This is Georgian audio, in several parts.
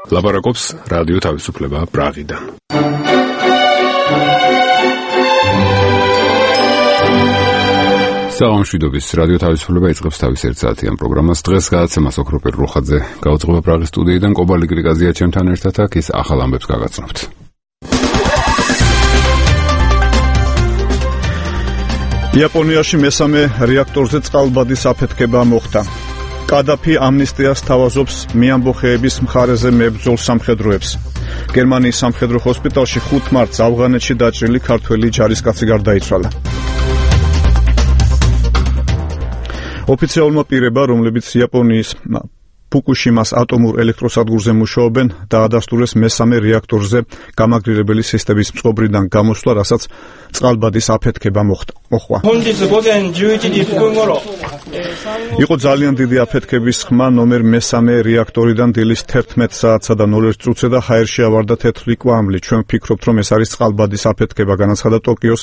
ლაპარაკობს რადიო თავისუფლება პრაღიდან. საღამოშვიდობის რადიო თავისუფლება იწყებს თავის ერთსაათიან პროგრამას. დღეს გადაცემას ოქროპერ რუხაძე გაუძღვება პრაღის სტუდიიდან, კობალი გრიგაზია ჩემთან ერთად აქ, ის ახალ ამბებს გაგაცნობთ. იაპონიაში მესამე რეაქტორზე წყალბადის აფეთქება მოხდა. კადაფი ამნისტიას თავაზობს მეამბოხეების მხარეზე მებრძოლ სამხედროებს. გერმანიის სამხედრო ჰოსპიტალში 5 მარტს ავღანეთში დაჭრილი ქართველი ჯარისკაცი გარდაიცვალა. ოფიციალურმა პირებმა, რომლებიც იაპონიის ფუკუშიმას ატომურ ელექტროსადგურზე მუშაობენ, დაადასტურეს მესამე რეაქტორზე გამაგრირებელი სისტემის წყობრიდან გამოსვლა, რასაც წყალბადის აფეთქება მოხდა. იყო ძალიან დიდი აფეთქების ხმა ნომერ მესამე რეაქტორიდან დილის 11 საათსა და 01 წუთზე და ჰაერში ავარდა თეთრი კვამლი. ჩვენ ვფიქრობთ, რომ ეს არის წყალბადის აფეთქება, განაცხადა ტოკიოს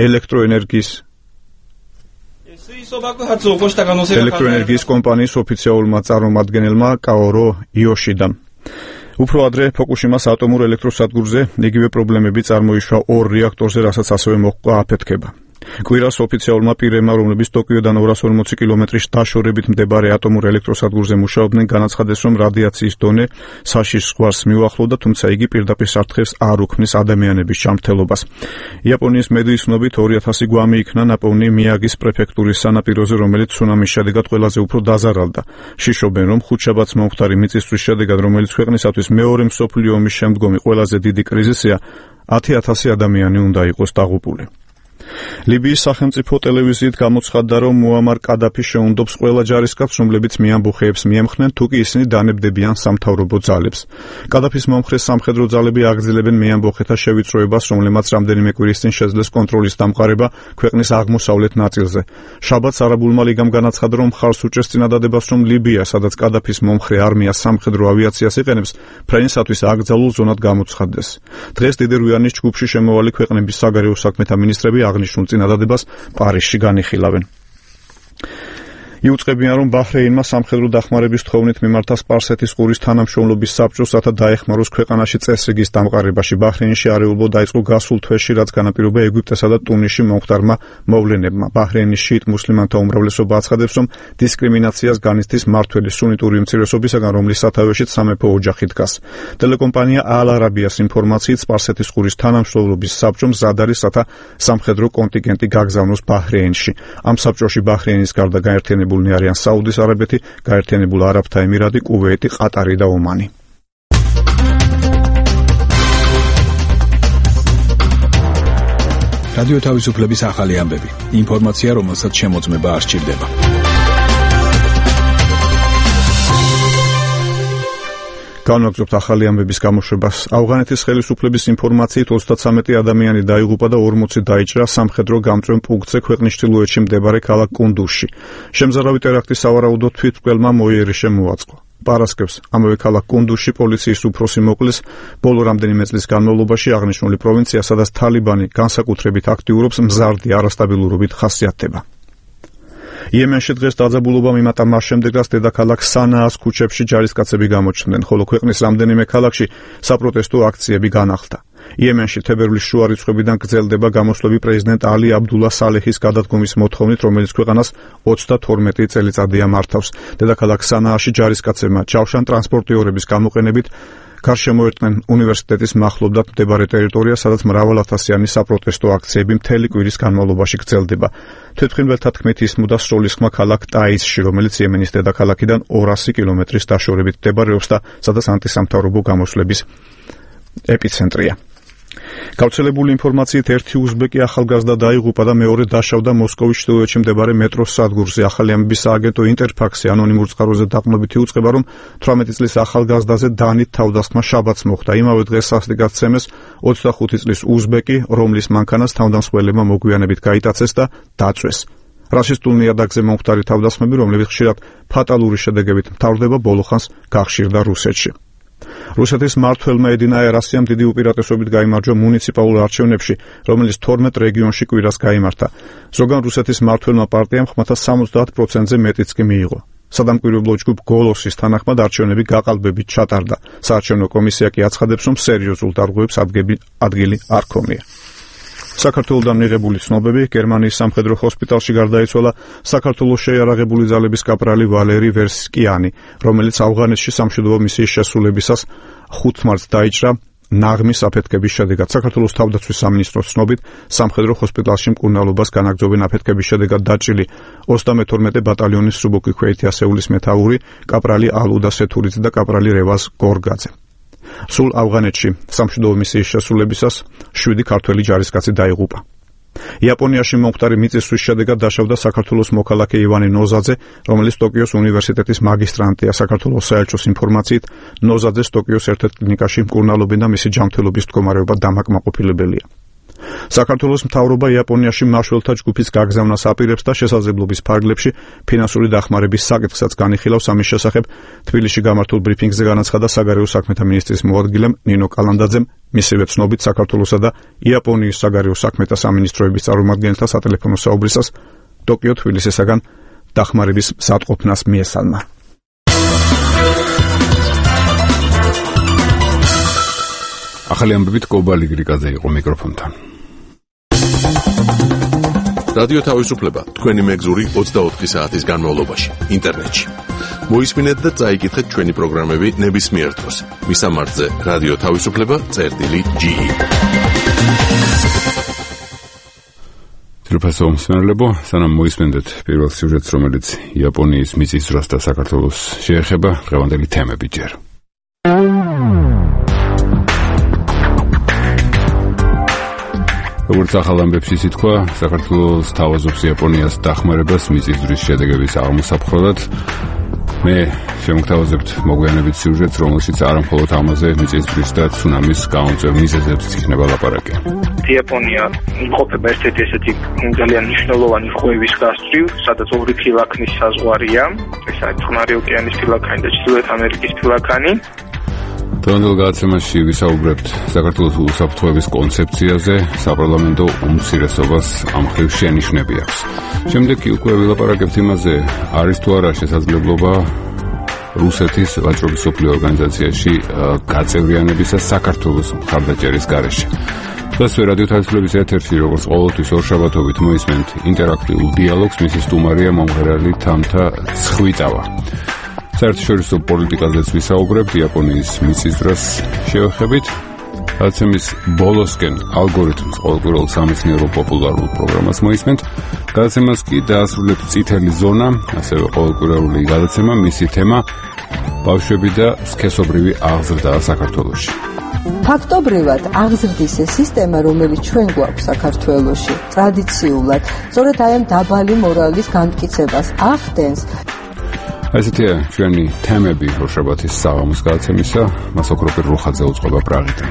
ელექტროენერგიის კომპანიის ოფიციალურმა წარმომადგენელმა კაორო იოშიდამ. უფრო ადრე ფუკუშიმას ატომურ ელექტროსადგურზე იგივე პრობლემები წარმოიშვა 2 რეაქტორზე, რასაც ასევე მოჰყვა აფეთქება. კვირას ოფიციალურმა პირებმა, რომლებიც ტოკიოდან 240 კილომეტრის დაშორებით მდებარე ატომურ ელექტროსადგურზე მუშაობდნენ, განაცხადეს, რომ რადიაციის დონე საშიშ ზღვარს მიუახლოვდა, თუმცა იგი პირდაპირ საფრთხეს არ უქმნის ადამიანების ჯანმრთელობას. იაპონიის მედიის ცნობით 2000 გვამი იქნა ნაპოვნი მიაგის პრეფექტურის სანაპიროზე, რომელიც ცუნამის შედეგად ყველაზე უფრო დაზარალდა. შიშობენ, რომ ხუთშაბათს მომხდარი მიწისძვრის შედეგად, რომელიც ქვეყნისათვის მეორე მსოფლიო ომის შემდგომი ყველაზე დიდი კრიზისია, 10,000 ადამიანი უნდა იყოს დაღუპული. ლიბიის სახელმწიფო ტელევიზიით გამოცხადდა, რომ მუამარ კადაფი შეუნდობს ყველა ჯარისკაცს, რომლებიც მეამბოხეებს მიემხნენ, თუკი ისინი დანებდებიან სამთავრობო ძალებს. კადაფის მომხრე სამხედრო ძალები აგრძელებენ მეამბოხეთა შევიწროებას, რომლებმაც რამდენიმე კვირის წინ შეძლეს კონტროლის დამყარება ქვეყნის აღმოსავლეთ ნაწილზე. შაბათს არაბულმა ლიგამ განაცხადა, რომ მხარს უჭერს წინადადებას, რომ ლიბია, სადაც კადაფის მომხრე არმია სამხედრო ავიაციას იყენებს, ფრენისათვის აკრძალულ ზონად გამოცხადდეს. დღეს დიდი რუანის ჯგუფში შემოვალი ქვეყნების საგარეო საქმეთა მინისტრები აღნიშნულ წინადადებას პარიზში განიხილავენ. იუწყებიან, რომ ბაჰრეინმა სამხედრო დახმარების თხოვნით მიმართა სპარსეთის ყურის თანამშრომლობის საბჭოს, რათა დაეხმაროს ქვეყანაში წესრიგის დამყარებაში. ბაჰრეინში არეულობა დაიწყო გასულ თვეში, რაც განაპირობა ეგვიპტესა და ტუნისში მომხდარმა მოვლენებმა. ბაჰრეინის შიიტ მუსლიმანთა უმრავლესობა აცხადებს, რომ დისკრიმინაციას განიცდის მმართველი სუნიტური უმცირესობისაგან, რომლის სათავეშიც სამეფო ოჯახი დგას. ტელეკომპანია ალ-არაბიას ინფორმაციით, სპარსეთის ყურის თანამშრომლობის საბჭომ მზად არის, რათა სამხედრო კონტინგენტი გაგზავნოს ბაჰრეინში. ამ საბჭოში ბაჰრეინის გარდა გაერთიანებული არიან საუდის არაბეთი, გაერთიანებული არაბთა ემირატი, კუვეიტი, ყატარი და ომანი. რადიო თავისუფლების ახალი ამბები. ინფორმაცია, რომელსაც შემოწმება არ სჭირდება. განვაგრძობთ ახალი ამბების გამოშვებას. ავღანეთის ხელისუფლების ინფორმაციით 33 ადამიანი დაიღუპა და 40 დაიჭრა სამხედრო გამწვენ პუნქტზე ქვეყნის ჩრდილოეთში მდებარე ქალაქ კუნდუზში. შემზარავი ტერაქტის სავარაუდოდ თვითმკვლელმა მოიერიშე მოაწყო. პარასკევს ამავე ქალაქ კუნდუზში პოლიციის უფროსი მოკლეს ბოლო რამდენიმე წლის განმავლობაში აღნიშნული პროვინცია, სადაც თალიბანი განსაკუთრებით აქტიურობს, მზარდი არასტაბილურობით ხასიათდება. იემენში დღეს დაძაბულობა მიმატა მას შემდეგ, რაც დედაქალაქ სანაას ქუჩებში ჯარისკაცები გამოჩნდნენ, ხოლო ქვეყნის რამდენიმე ქალაქში საპროტესტო აქციები განახლდა. იემენში თებერვლის შუა რიცხვებიდან გრძელდება გამოსვლები პრეზიდენტ ალი აბდულა სალეჰის გადადგომის მოთხოვნით, რომელიც ქვეყანას 32 წელიწადია მართავს. დედაქალაქ სანააში ჯარისკაცებმა ჯავშან ტრანსპორტიორების გამოყენებით გარშემოერტნენ უნივერსიტეტის მახლობლად მდებარე ტერიტორია, სადაც მრავალათასიანი საპროტესტო აქციები მთელი კვირის განმავლობაში გრძელდება. თვითმფრინველთა თქმით, ისმოდა სროლის ხმა ქალაქ ტაიზში, რომელიც იემენის დედაქალაქიდან 200 კილომეტრის დაშორებით მდებარეობს და სადაც ანტისამთავრობო გამოსვლების ეპიცენტრია. გავრცელებული ინფორმაციით, ერთი უზბეკი ახალგაზრდა დაიღუპა და მეორე დაშავდა მოსკოვის ჩრდილოეთში მდებარე მეტროს სადგურზე. ახალი ამბების სააგენტო ინტერფაქსი ანონიმურ წყაროზე დაყრდნობით იუწყება, რომ 18 წლის ახალგაზრდაზე დანით თავდასხმა შაბათს მოხდა. იმავე დღეს სასტიკად ცემეს 25 წლის უზბეკი, რომლის მანქანას თავდამსხმელებმა მოგვიანებით გაიტაცეს და დაწვეს. რასისტულ ნიადაგზე მომხდარი თავდასხმები, რომლებიც ხშირად ფატალური შედეგებით მთავრდება, ბოლოხანს გახშირდა რუსეთში. რუსეთის მმართველმა ედინა ერასიამ დიდი უპირატესობით გაიმარჯვა მუნიციპალურ არჩევნებში, რომელიც 12 რეგიონში კვირას გაიმართა. ზოგან რუსეთის მმართველმა პარტიამ ხმათა 70%-ზე მეტიც კი მიიღო. სადამკვირვებლო ჯგუფ გოლოსის თანახმად არჩევნები გაყალბებით ჩატარდა. საარჩევნო კომისია კი აცხადებს, რომ სერიოზულ დარღვევებს ადგილი არ ქონია. საქართველოსთან მიღებული ცნობები გერმანიის სამხედრო ჰოსპიტალში გარდაიცვალა საქართველოს შეიარაღებული ძალების კაპრალი ვალერი ვერსკიანი, რომელიც ავღანეთში სამშვიდობო მისიის შესრულებისას 5 მარტს დაიჭრა ნაღმის აფეთქების შედეგად. საქართველოს თავდაცვის სამინისტროს ცნობით, სამხედრო ჰოსპიტალში მკურნალობას განაგრძობენ აფეთქების შედეგად დაჭრილი 32 ბატალიონის სუბოქი ქვეითი ასეულის მეთაური კაპრალი ალუდა სეთურიძე და კაპრალი რევაზ გორგაძე. სულ ავღანეთში სამშვიდობო მისიის შესრულებისას 7 ქართველი ჯარისკაცი დაიღუპა. იაპონიაში მომხდარი მიწისძვრის შედეგად დაშავდა საქართველოს მოქალაქე ივანე ნოზაძე, რომელიც ტოკიოს უნივერსიტეტის მაგისტრანტია. საქართველოს საელჩოს ინფორმაციით, ნოზაძეს ტოკიოს ერთ-ერთ კლინიკაში მკურნალობენ და მისი ჯანმრთელობის მდგომარეობა დამაკმაყოფილებელია. საქართველოს მთავრობა იაპონიაში მმართველთა ჯგუფის გაგზავნას აპირებს და შესაძლებლობის ფარგლებში ფინანსური დახმარების საკითხსაც განიხილავს. ამის შესახებ თბილისში გამართულ ბრიფინგზე განაცხადა საგარეო საქმეთა მინისტრის მოადგილემ ნინო კალანდაძემ. მისივე ცნობით, საქართველოსა და იაპონიის საგარეო საქმეთა სამინისტროების წარმომადგენელთა სატელეფონო საუბრისას ტოკიო თბილისისაგან დახმარების მზადყოფნას მიესალმა. ახალი ამბებით კობალი გრიგაძე იყო მიკროფონთან. რადიო თავისუფლება თქვენი მეგზური 24 საათის განმავლობაში ინტერნეტში. მოისმინეთ და წაიკითხეთ ჩვენი პროგრამები ნებისმიერ დროს. მისამართზე რადიო თავისუფლება.ge. თირფასო მსმენელებო, სანამ მოისმენდეთ პირველ სიუჟეტს, რომელიც იაპონიის მიწისძვრას და საქართველოს შეეხება, დღევანდელი თემები ჯერ. როგორც ახალ ამბებში ითქვა, საქართველოს თავაზობს იაპონიას დახმარებას მიწისძვრის შედეგების აღმოსაფხვრად. მე შემოგთავაზებთ მოგვიანებით სიუჟეტს, რომელშიც არამხოლოდ ამაზე მიწისძვრის და ცუნამის გამომწვევ მიზეზებს იქნება ლაპარაკი. იაპონია იმყოფება ერთ-ერთი ესეთი ძალიან მნიშვნელოვანი ხვევის გასწვრივ, სადაც ორი ფილაქნის საზღვარია, ეს არის წყნარი ოკეანის ფილაქანი და ჩრდილოეთ ამერიკის ფილაქანი. დღევანდელ გადაცემაში ვისაუბრებთ საქართველოს უსაფრთხოების კონცეფციაზე, საპარლამენტო უმცირესობას ამ მხრივ შენიშვნები აქვს. შემდეგ კი უკვე ვილაპარაკებთ იმაზე, არის თუ არა შესაძლებლობა რუსეთის ვაჭრობის მსოფლიო ორგანიზაციაში გაწევრიანებისა საქართველოს მხარდაჭერის გარეშე. დასვე რადიო თავისუფლების ეთერში, როგორც ყოველთვის ორშაბათობით მოისმენთ ინტერაქტიულ დიალოგს, მისი სტუმარია მომღერალი თამთა ცხვიტავა. საერთაშორისო პოლიტიკაზეც ვისაუბრებთ იაპონიის მიწისძვრას შევეხებით. გადაცემის ბოლოსკენ ალგორითმს ყოველკვირეულ სამეცნიერო პოპულარულ პროგრამას მოისმენთ. გადაცემას კი დაასრულებს წითელი ზონა, ასევე ყოველკვირეული გადაცემა, მისი თემა ბავშვები და სქესობრივი აღზრდა საქართველოში. ფაქტობრივად აღზრდის სისტემა, რომელიც ჩვენ გვაქვს საქართველოში, ტრადიციულად, სწორედ აი ამ დაბალი მორალის განმტკიცებას ახდენს. ესეთია ჩვენი თემები ორშაბათის საღამოს გადაცემისა. მასოქროპირ რუხაძე უწყობა პრაღიდან.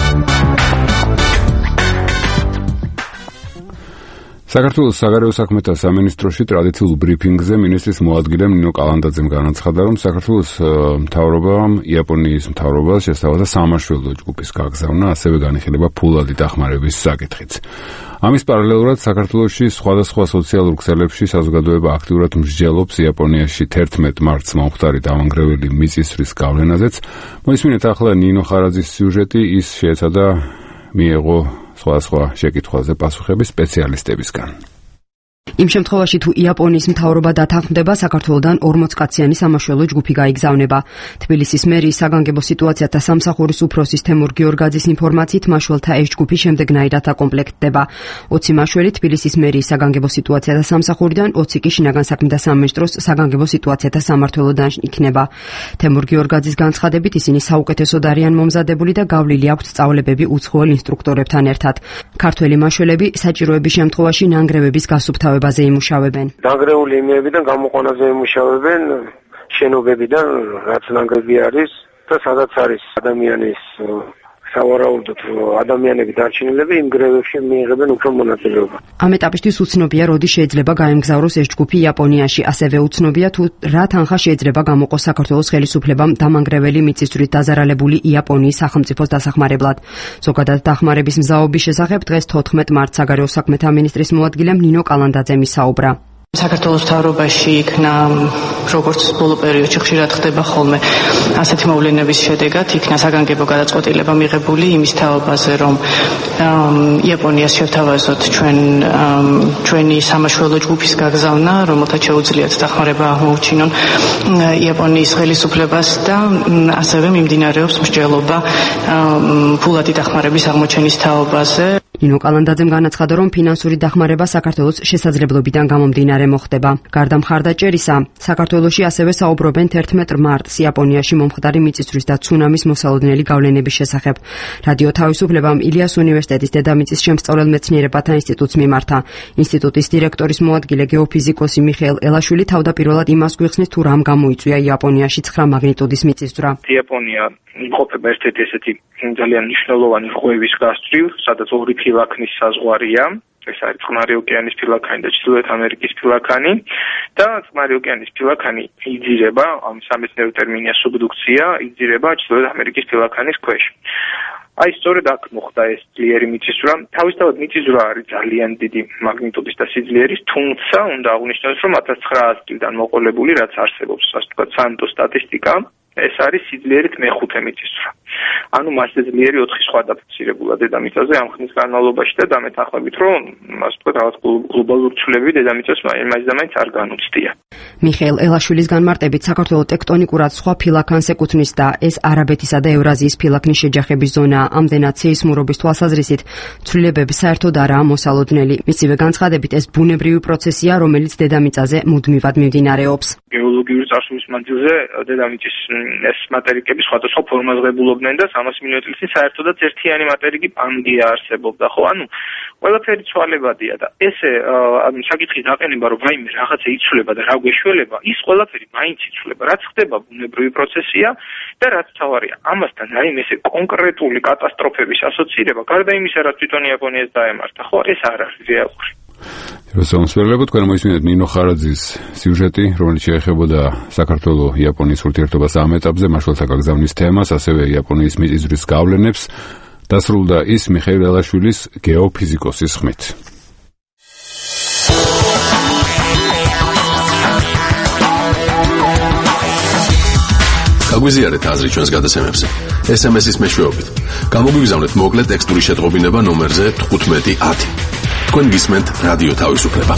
საქართველოს საგარეო საქმეთა სამინისტროში ტრადიციულ ბრიფინგზე მინისტრის მოადგილემ ნინო კალანდაძემ განაცხადა, რომ საქართველოს მთავრობამ იაპონიის მთავრობას შესთავაზა სამაშველო ჯგუფის გაგზავნა, ასევე განიხილება ფულადი დახმარების საკითხიც. ამის პარალელურად საქართველოში სხვადასხვა სოციალურ ქსელებში საზოგადოება აქტიურად მსჯელობს იაპონიაში 11 მარტს მომხდარი დამანგრეველი მიწისძვრის გავლენაზეც. მოისმინეთ ახლა ნინო ხარაძის სიუჟეტი, ის შეეცადა მიეღო სხვა შეკითხვაზე პასუხები სპეციალისტებისგან. იმ შემთხვევაში თუ იაპონიის მთავრობა დათანხმდება, საქართველოდან 40 კაციანი სამაშველო ჯგუფი გაიგზავნება. თბილისის მერიის საგანგებო სიტუაციათა სამსახურის უფროსის თემურ გიორგაძის ინფორმაციით, მაშველთა ეს ჯგუფი შემდეგნაირად აკომპლექტდება. 20 მაშველი თბილისის მერიის საგანგებო სიტუაციათა სამსახურიდან, 20 კი შინაგან საქმეთა სამინისტროს საგანგებო სიტუაციათა სამმართველოდან იქნება. თემურ გიორგაძის განცხადებით, ისინი საუკეთესოდ არიან მომზადებული და გავლილი აქვთ სწავლებები უცხოელ ინსტრუქტორებთან ერთად. ქართველი მაშველები საჭიროების შემთხვევაში ნანგრევების გასუფთავებაზე იმუშავებენ. დაგრეული იმებიდან გამოყვანაზე იმუშავებენ, შენობებიდან, რაც ნანგრევი არის და სადაც არის ადამიანის სავარაუდოდ ადამიანები დარჩენილები, იმ გრევებში მიიღებენ უფრო მონაწილეობა. ამ ეტაპისთვის უცნობია, როდი შეიძლება გაემგზავროს ეს ჯგუფი იაპონიაში, ასევე უცნობია თუ რა თანხა შეიძლება გამოყოს საქართველოს ხელისუფლებამ დამანგრეველი მიწისძვრით დაზარალებული იაპონიის სახელმწიფოს დასახმარებლად. ზოგადად დახმარების მზაობის შესახებ დღეს 14 მარტს საგარეო საქმეთა მინისტრის მოადგილემ ნინო კალანდაძემ ისაუბრა. საქართველოს მთავრობაში იქნა როგორც ბოლო პერიოდში ხშირად ხდება ხოლმე ასეთი მოვლენების შედეგად იქნა საგანგებო გადაწყვეტილება მიღებული იმის თაობაზე რომ იაპონიას შევთავაზოთ ჩვენი სამაშველო ჯგუფის გაგზავნა რომელთაც შეუძლიათ დახმარება აღმოუჩინონ იაპონიის ხელისუფლებას და ასევე მიმდინარეობს მსჯელობა ფულადი დახმარების აღმოჩენის თაობაზე. ნინო კალანდაძემ განაცხადა, რომ ფინანსური დახმარება საქართველოს შესაძლებლობიდან გამომდინარე მოხდება. გარდა მხარდაჭერისა, საქართველოში ასევე საუბრობენ 11 მარტს იაპონიაში მომხდარი მიწისძვრის და ცუნამის მოსალოდნელი გავლენების შესახებ. რადიო თავისუფლებამ ილიას უნივერსიტეტის დედამიწის შემსწავლელ მეცნიერებათა ინსტიტუტს მიმართა. ინსტიტუტის დირექტორის მოადგილე გეოფიზიკოსი მიხეილ ელაშვილი თავდაპირველად იმას გვიხსნის, თუ რამ გამოიწვია იაპონიაში 9 მაგნიტუდის მიწისძვრა. იაპონია იმყოფება ერთ-ერთი ესეთი ძალიან მნიშვნელოვანი ღვევის გასწვრივ, სადაც ორი ფილაქნის საზღვარია. ეს არის წყნარი ოკეანის ფილაქანი და ჩრდილოეთ ამერიკის ფილაქანი და წყნარი ოკეანის ფილაქანი იძირება, ამ სამეცნიერო ტერმინია სუბდუქცია, იძირება ჩრდილოეთ ამერიკის ფილაქანის ქვეშ. აი სწორედ აქ მოხდა ეს ძლიერი მიწისძვრა. თავისთავად მიწისძვრა არის ძალიან დიდი მაგნიტუდის და სიძლიერის, თუმცა უნდა აღვნიშნოს, რომ 1900 წლიდან მოყოლებული, რაც არსებობს, ასე ვთქვათ, სანტო სტატისტიკა, ეს არის სიძლიერით მეხუთე მიწისძვრა. ანუ მასზე ძლიერი 4 სხვა დაფიქსირებულა დედამიწაზე ამ ხნის განმავლობაში და დამეთანხმებით, რომ ასე ვთქვათ, რაღაც გლობალური ცვლილებები დედამიწას მაინც არ განუცდია. მიხეილ ელაშვილის განმარტებით საქართველოს ტექტონიკურად სხვა ფილაქანს ეკუთვნის და ეს არაბეთისა და ევრაზიის ფილაქნის შეჯახების ზონაა. ამდენად სეისმურობის თვალსაზრისით ცვლილებები საერთოდ არაა მოსალოდნელი. მისივე განცხადებით ეს ბუნებრივი პროცესია, რომელიც დედამიწაზე მუდმივად მიმდინარეობს. გეოლოგიური წარსულის მანძილზე დედამიწის ეს მატერიკები სხვადასხვა ფორმას ღებულობდნენ და 300 მილიონი წლის წინ საერთოდაც ერთიანი მატერიკი პანგეა არსებობდა, ხო? ანუ ყველაფერი ცვალებადია და ესე საკითხის დაყენება, რომ რაიმე რაღაცა იცვლება და რა გვეშველება, ის ყველაფერი მაინც იცვლება. რაც ხდება ბუნებრივი პროცესია და რაც თავარია. ამასთან რაიმე ესე კონკრეტული კატასტროფების ასოცირება, გარდა იმისა, რაც თვითონ იაპონიას დაემართა, ხო? ეს არ არის რეალური. მოსმენელებო, თქვენ მოისმინეთ ნინო ხარაძის სიუჟეტი, რომელიც შეეხებოდა საქართველოს-იაპონიის ურთიერთობას ამ ეტაპზე, მაშველთა გაგზავნის თემას, ასევე იაპონიის მიწისძვრის გავლენებს. დასრულდა ის მიხეილ ელაშვილის გეოფიზიკოსის ხმით. გაგვიზიარეთ აზრი ჩვენს გადაცემებზე. SMS-ის მეშვეობით. გამოგვიგზავნეთ მოკლე ტექსტური შეტყობინება ნომერზე 1510. თქვენ გისმენთ რადიო თავისუფლება.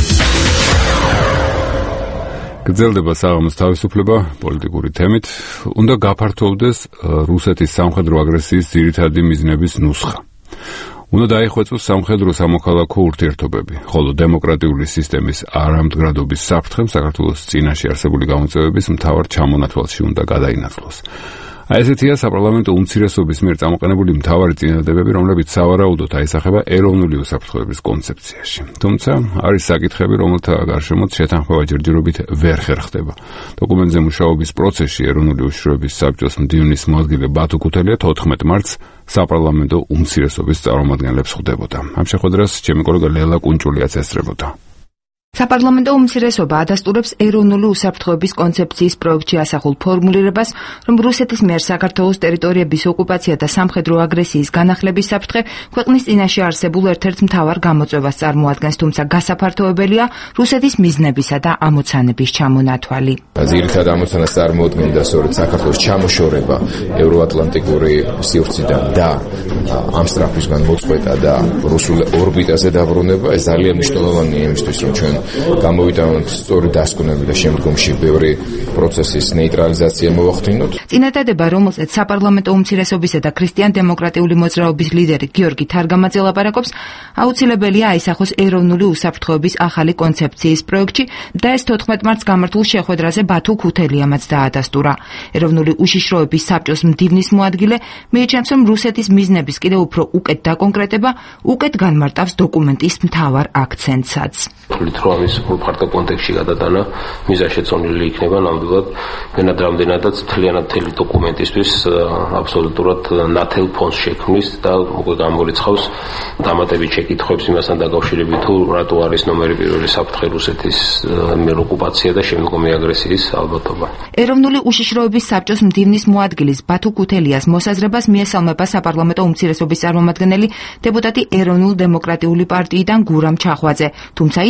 გრძელდება საღამოს თავისუფლება პოლიტიკური თემით. უნდა გაფართოვდეს რუსეთის სამხედრო აგრესიის ძირითადი მიზნების ნუსხა. უნდა დაიხვეწოს სამხედრო სამოქალაქო ურთიერთობები, ხოლო დემოკრატიული სისტემის არამდგრადობის საფრთხემ საქართველოს წინაშე არსებული გამოწვევების მთავარ ჩამონათვალში უნდა გადაინაცვლოს. აი ესეთია საპარლამენტო უმცირესობის მიერ წამოყენებული მთავარი წინადადებები, რომლებიც სავარაუდოდ აისახება ეროვნული უსაფრთხოების კონცეფციაში. თუმცა არის საკითხები, რომელთა გარშემოც შეთანხმება ჯერჯერობით ვერ ხერხდება. დოკუმენტზე მუშაობის პროცესში ეროვნული უშიშროების საბჭოს მდივნის მოადგილე ბათუ ქუთელია 14 მარტს საპარლამენტო უმცირესობის წარმომადგენლებს ხვდებოდა. ამ შეხვედრას ჩემი კოლეგა ლელა კუნჭულიაც ესწრებოდა. საპარლამენტო უმცირესობა ადასტურებს ეროვნული უსაფრთხოების კონცეფციის პროექტში ასახულ ფორმულირებას, რომ რუსეთის მიერ საქართველოს ტერიტორიების ოკუპაცია და სამხედრო აგრესიის განახლების საფრთხე ქვეყნის წინაშე არსებულ ერთ-ერთ მთავარ გამოწვევას წარმოადგენს, თუმცა გასაფართოებელია რუსეთის მიზნებისა და ამოცანების ჩამონათვალი. ძირითად ამოცანას წარმოადგენდა სწორედ საქართველოს ჩამოშორება ევროატლანტიკური სივრციდან და ამ სტრაფისგან მოწყვეტა და რუსულ ორბიტაზე დაბრუნება. ეს ძალიან მნიშვნელოვანია იმისთვის, რომ ჩვენ გამოვიტანოთ სწორი დასკვნები და შემდგომში ბევრი პროცესის ნეიტრალიზაცია მოვახდინოთ. წინადადება, რომელზეც საპარლამენტო უმცირესობისა და ქრისტიან-დემოკრატიული მოძრაობის ლიდერი გიორგი თარგამაძე ლაპარაკობს, აუცილებელია აისახოს ეროვნული უსაფრთხოების ახალი კონცეფციის პროექტში და ეს 14 მარტს გამართულ შეხვედრაზე ბათუ ქუთელიამაც დაადასტურა. ეროვნული უშიშროების საბჭოს მდივნის მოადგილე მიიჩნევს, რომ რუსეთის მიზნების კიდევ უფრო უკეთ დაკონკრეტება უკეთ განმარტავს დოკუმენტის მთავარ აქცენტსაც. ამის ფართო კონტექსტში გადატანა მიზანშეწონილი იქნება ნამდვილად რამდენადაც მთლიანად მთელი დოკუმენტისთვის აბსოლუტურად ნათელ ფონს შექმნის და უკვე გამორიცხავს დამატებით შეკითხვებს იმასთან დაკავშირებით თუ რატო არის ნომერი პირველი საფრთხე რუსეთის მიერ ოკუპაცია და შემდგომი აგრესიის ალბათობა. ეროვნული უშიშროების საბჭოს მდივნის მოადგილის ბათუ ქუთელიას მოსაზრებას მიესალმება საპარლამენტო უმცირესობის წარმომადგენელი დეპუტატი ეროვნულ-დემოკრატიული პარტიიდან გურამ ჩახვაძე, თუმცა ის ასევე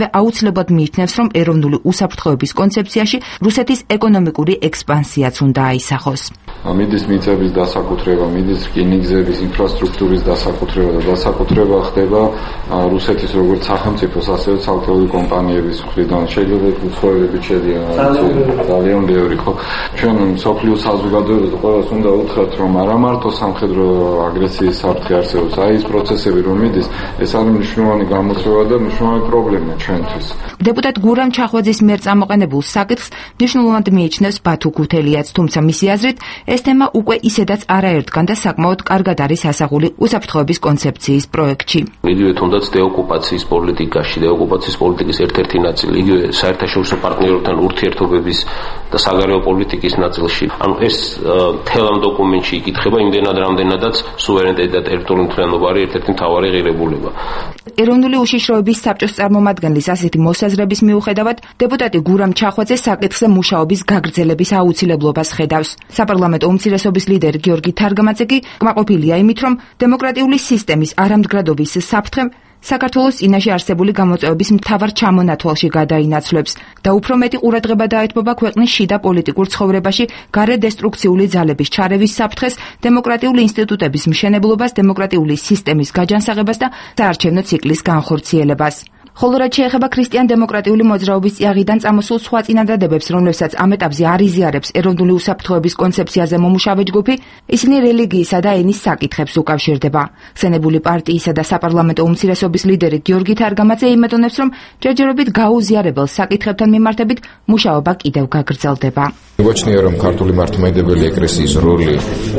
აუცილებლად მიიჩნევს, რომ ეროვნული უსაფრთხოების კონცეფციაში რუსეთის ეკონომიკური ექსპანსიაც უნდა აისახოს. მიდის მიწების დასაკუთრება, მიდის რკინიგზების ინფრასტრუქტურის დასაკუთრება და დასაკუთრება ხდება რუსეთის როგორც სახელმწიფოს, ასევე ცალკეული კომპანიების მხრიდან. შეიძლება უცხოელები შედიან, ძალიან ბევრი ხო. ჩვენ მსოფლიო საზოგადოებას ყველას უნდა უთხრათ, რომ არა მარტო სამხედრო აგრესიის საფრთხე არსებობს, აი ეს პროცესები რომ მიდის, ეს არის მნიშვნელოვანი გამოწვევა და მნიშვნელოვანი პრობლემა ჩვენთვის. დეპუტატ გურამ ჩახვაძის მიერ წამოყენებულ საკითხს მნიშვნელოვნად მიიჩნევს ბათუ ქუთელიაც, თუმცა მისი აზრით ეს თემა უკვე ისედაც არაერთგან და საკმაოდ კარგად არის ასახული უსაფრთხოების კონცეფციის პროექტში. იგივე თუნდაც დეოკუპაციის პოლიტიკაში, დეოკუპაციის პოლიტიკის ერთ-ერთი ნაწილი, იგივე საერთაშორისო პარტნიორებთან ურთიერთობების და საგარეო პოლიტიკის ნაწილში. ანუ ეს მთელ ამ დოკუმენტში იკითხება იმდენად, რამდენადაც სუვერენიტეტი და ტერიტორიული მთლიანობა არის ერთ-ერთი მთავარი ღირებულება. ეროვნული უშიშროების საბჭოს წარმომადგენლის ასეთი მოსაზრების მიუხედავად, დეპუტატი გურამ ჩახვაძე საკითხზე მუშაობის გაგრძელების აუცილებლობას ხედავს. საპარლამენტო უმცირესობის ლიდერი გიორგი თარგამაძე კი კმაყოფილია იმით, რომ დემოკრატიული სისტემის არამდგრადობის საფრთხემ საქართველოს წინაშე არსებული გამოწვევების მთავარ ჩამონათვალში გადაინაცვლებს და უფრო მეტი ყურადღება დაეთმობა ქვეყნის შიდა პოლიტიკურ ცხოვრებაში გარე დესტრუქციული ძალების ჩარევის საფრთხეს, დემოკრატიული ინსტიტუტების მშენებლობას, დემოკრატიული სისტემის გაჯანსაღებას და საარჩევნო ციკლის განხორციელებას. ხოლო რაც შეეხება ქრისტიან-დემოკრატიული მოძრაობის წიაღიდან წამოსულ სხვა წინადადებებს, რომლებსაც ამ ეტაპზე არ იზიარებს ეროვნული უსაფრთხოების კონცეფციაზე მომუშავე ჯგუფი, ისინი რელიგიისა და ენის საკითხებს უკავშირდება. ხსენებული პარტიისა და საპარლამენტო უმცირესობის ლიდერი გიორგი თარგამაძე იმედონებს, რომ ჯერჯერობით გაუზიარებელ საკითხებთან მიმართებით მუშაობა კიდევ გაგრძელდება. მიგოჩნია, რომ ქართული მართლმადიდებელი ეკლესიის როლი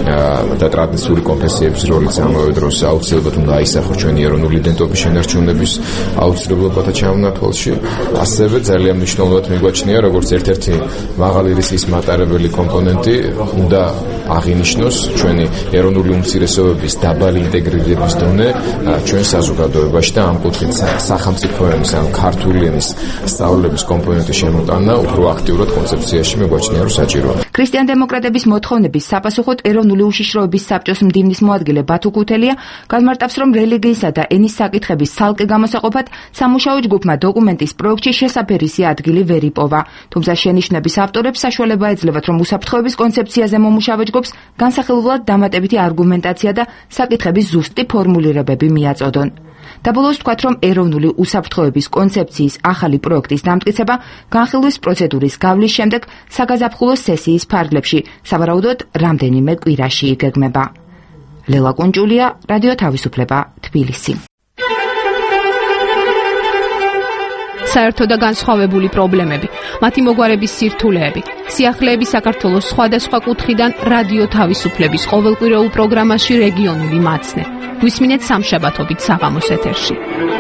და ტრადიციული კონფესიების როლიც ამავე დროს აუცილებლად უნდა აისახოს ჩვენი ეროვნული იდენტობის შენარჩუნების აუცილებლობათა ჩამონათვალში. ასევე ძალიან მნიშვნელოვნად მიგოჩნია, როგორც ერთ-ერთი მაღალი რისკის მატარებელი კომპონენტი უნდა აღინიშნოს ჩვენი ეროვნული უმცირესობების დაბალი ინტეგრირების დონე ჩვენ საზოგადოებაში და ამ კუთხით სახელმწიფო ენის ან ქართული ენის სწავლების კომპონენტის შემოტანა უფრო აქტიურად კონცეფციაში მიგოჩნია, რომ საჭიროა. ქრისტიან-დემოკრატების მოთხოვნების საპასუხოდ ეროვნული უშიშროების საბჭოს მდივნის მოადგილე ბათუ ქუთელია განმარტავს, რომ რელიგიისა და ენის საკითხების ცალკე გამოსაყოფად სამუშაო ჯგუფმა დოკუმენტის პროექტში შესაფერისი ადგილი ვერ იპოვა. თუმცა შენიშვნების ავტორებს საშუალება ეძლევათ, რომ უსაფრთხოების კონცეფციაზე მომუშავე ჯგუფს განსახილველად დამატებითი არგუმენტაცია და საკითხების ზუსტი ფორმულირებები მიაწოდონ. დაბოლოს ვთქვათ, რომ ეროვნული უსაფრთხოების კონცეფციის ახალი პროექტის დამტკიცება განხილვის პროცედურის გავლის შემდეგ საგაზაფხულო სესიის ფარგლებში სავარაუდოდ რამდენიმე კვირაში იგეგმება. ლელა კუნჭულია, რადიო თავისუფლება, თბილისი. საერთო და განსხვავებული პრობლემები, მათი მოგვარების სირთულეები, სიახლეები საქართველოს სხვადასხვა კუთხიდან რადიო თავისუფლების ყოველკვირეულ პროგრამაში რეგიონული მაცნე. გვისმინეთ სამშაბათობით საღამოს ეთერში.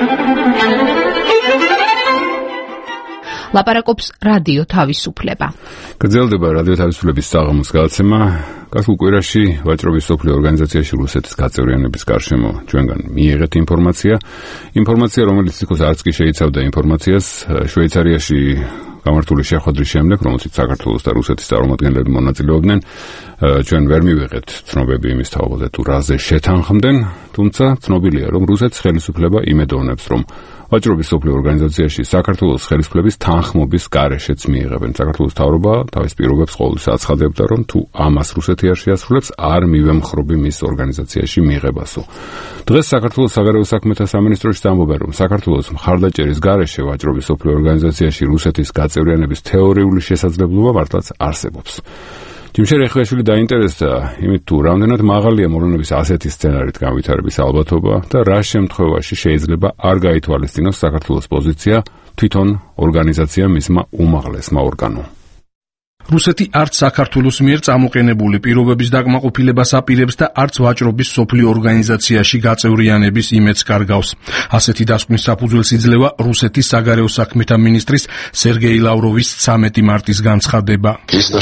ლაპარაკობს რადიო თავისუფლება. გრძელდება რადიო თავისუფლების საღამოს გადაცემა. გასულ კვირაში ვაჭრობის სოფლიო ორგანიზაციაში რუსეთის გაწევრიანების გარშემო ჩვენგან მიიღეთ ინფორმაცია, რომელიც თითქოს არც კი შეიცავდა ინფორმაციას შვეიცარიაში გამართული შეხვედრის შემდეგ, რომელშიც საქართველოს და რუსეთის წარმომადგენლები მონაწილეობდნენ. ჩვენ ვერ მივიღეთ ცნობები იმის თაობაზე თუ რაზე შეთანხმდნენ, თუმცა ცნობილია, რომ რუსეთის ხელისუფლება იმედოვნებს, რომ ვაჭრობის სოფლიო ორგანიზაციაში საქართველოს ხელისუფლების თანხმობის გარეშეც მიიღებენ. საქართველოს მთავრობა თავის პირობებს ყოველთვის აცხადებდა, რომ თუ ამას რუსეთი არ შეასრულებს, არ მივემხრობი მის ორგანიზაციაში მიღებასო. დღეს საქართველოს საგარეო საქმეთა სამინისტროში ამბობენ, რომ საქართველოს მხარდაჭერის გარეშე ვაჭრობის სოფლიო ორგანიზაციაში რუსეთის გაწევრიანების თეორიული შესაძლებლობა მართლაც არსებობს. ჯიმშერ ეხლაშვილი დაინტერესდა იმით, თუ რამდენად მაღალია მოვლენების ასეთი სცენარით განვითარების ალბათობა და რა შემთხვევაში შეიძლება არ გაითვალისწინოს საქართველოს პოზიცია თვითონ ორგანიზაცია მისმა უმაღლესმა ორგანომ. რუსეთი არც საქართველოს მიერ წამოყენებული პირობების დაკმაყოფილებას აპირებს და არც ვაჭრობის სოფლიო ორგანიზაციაში გაწევრიანების იმედს კარგავს. ასეთი დასკვნის საფუძველს იძლევა რუსეთის საგარეო საქმეთა მინისტრის სერგეი ლავროვის 13 მარტის განცხადება.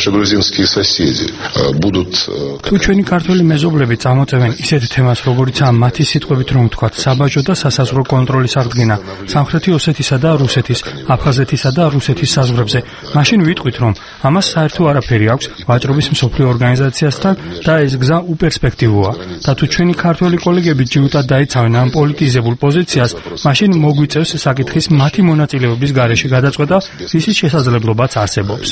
თუ ჩვენი ქართველი მეზობლები წამოწევენ ისეთ თემას, როგორიცაა მათი სიტყვებით რომ ვთქვათ, საბაჟო და სასაზღვრო კონტროლის აღდგენა სამხრეთი ოსეთისა და რუსეთის, აფხაზეთისა და რუსეთის საზღვრებზე, მაშინ ვიტყვით, რომ ამას საერთო არაფერი აქვს ვაჭრობის მსოფლიო ორგანიზაციასთან და ეს გზა უპერსპექტივოა. და თუ ჩვენი ქართველი კოლეგები ჯიუტად დაიცავენ ამ პოლიტიზებულ პოზიციას, მაშინ მოგვიწევს საკითხის მათი მონაწილეობის გარეშე გადაწყვეტა, რის შესაძლებლობაც არსებობს.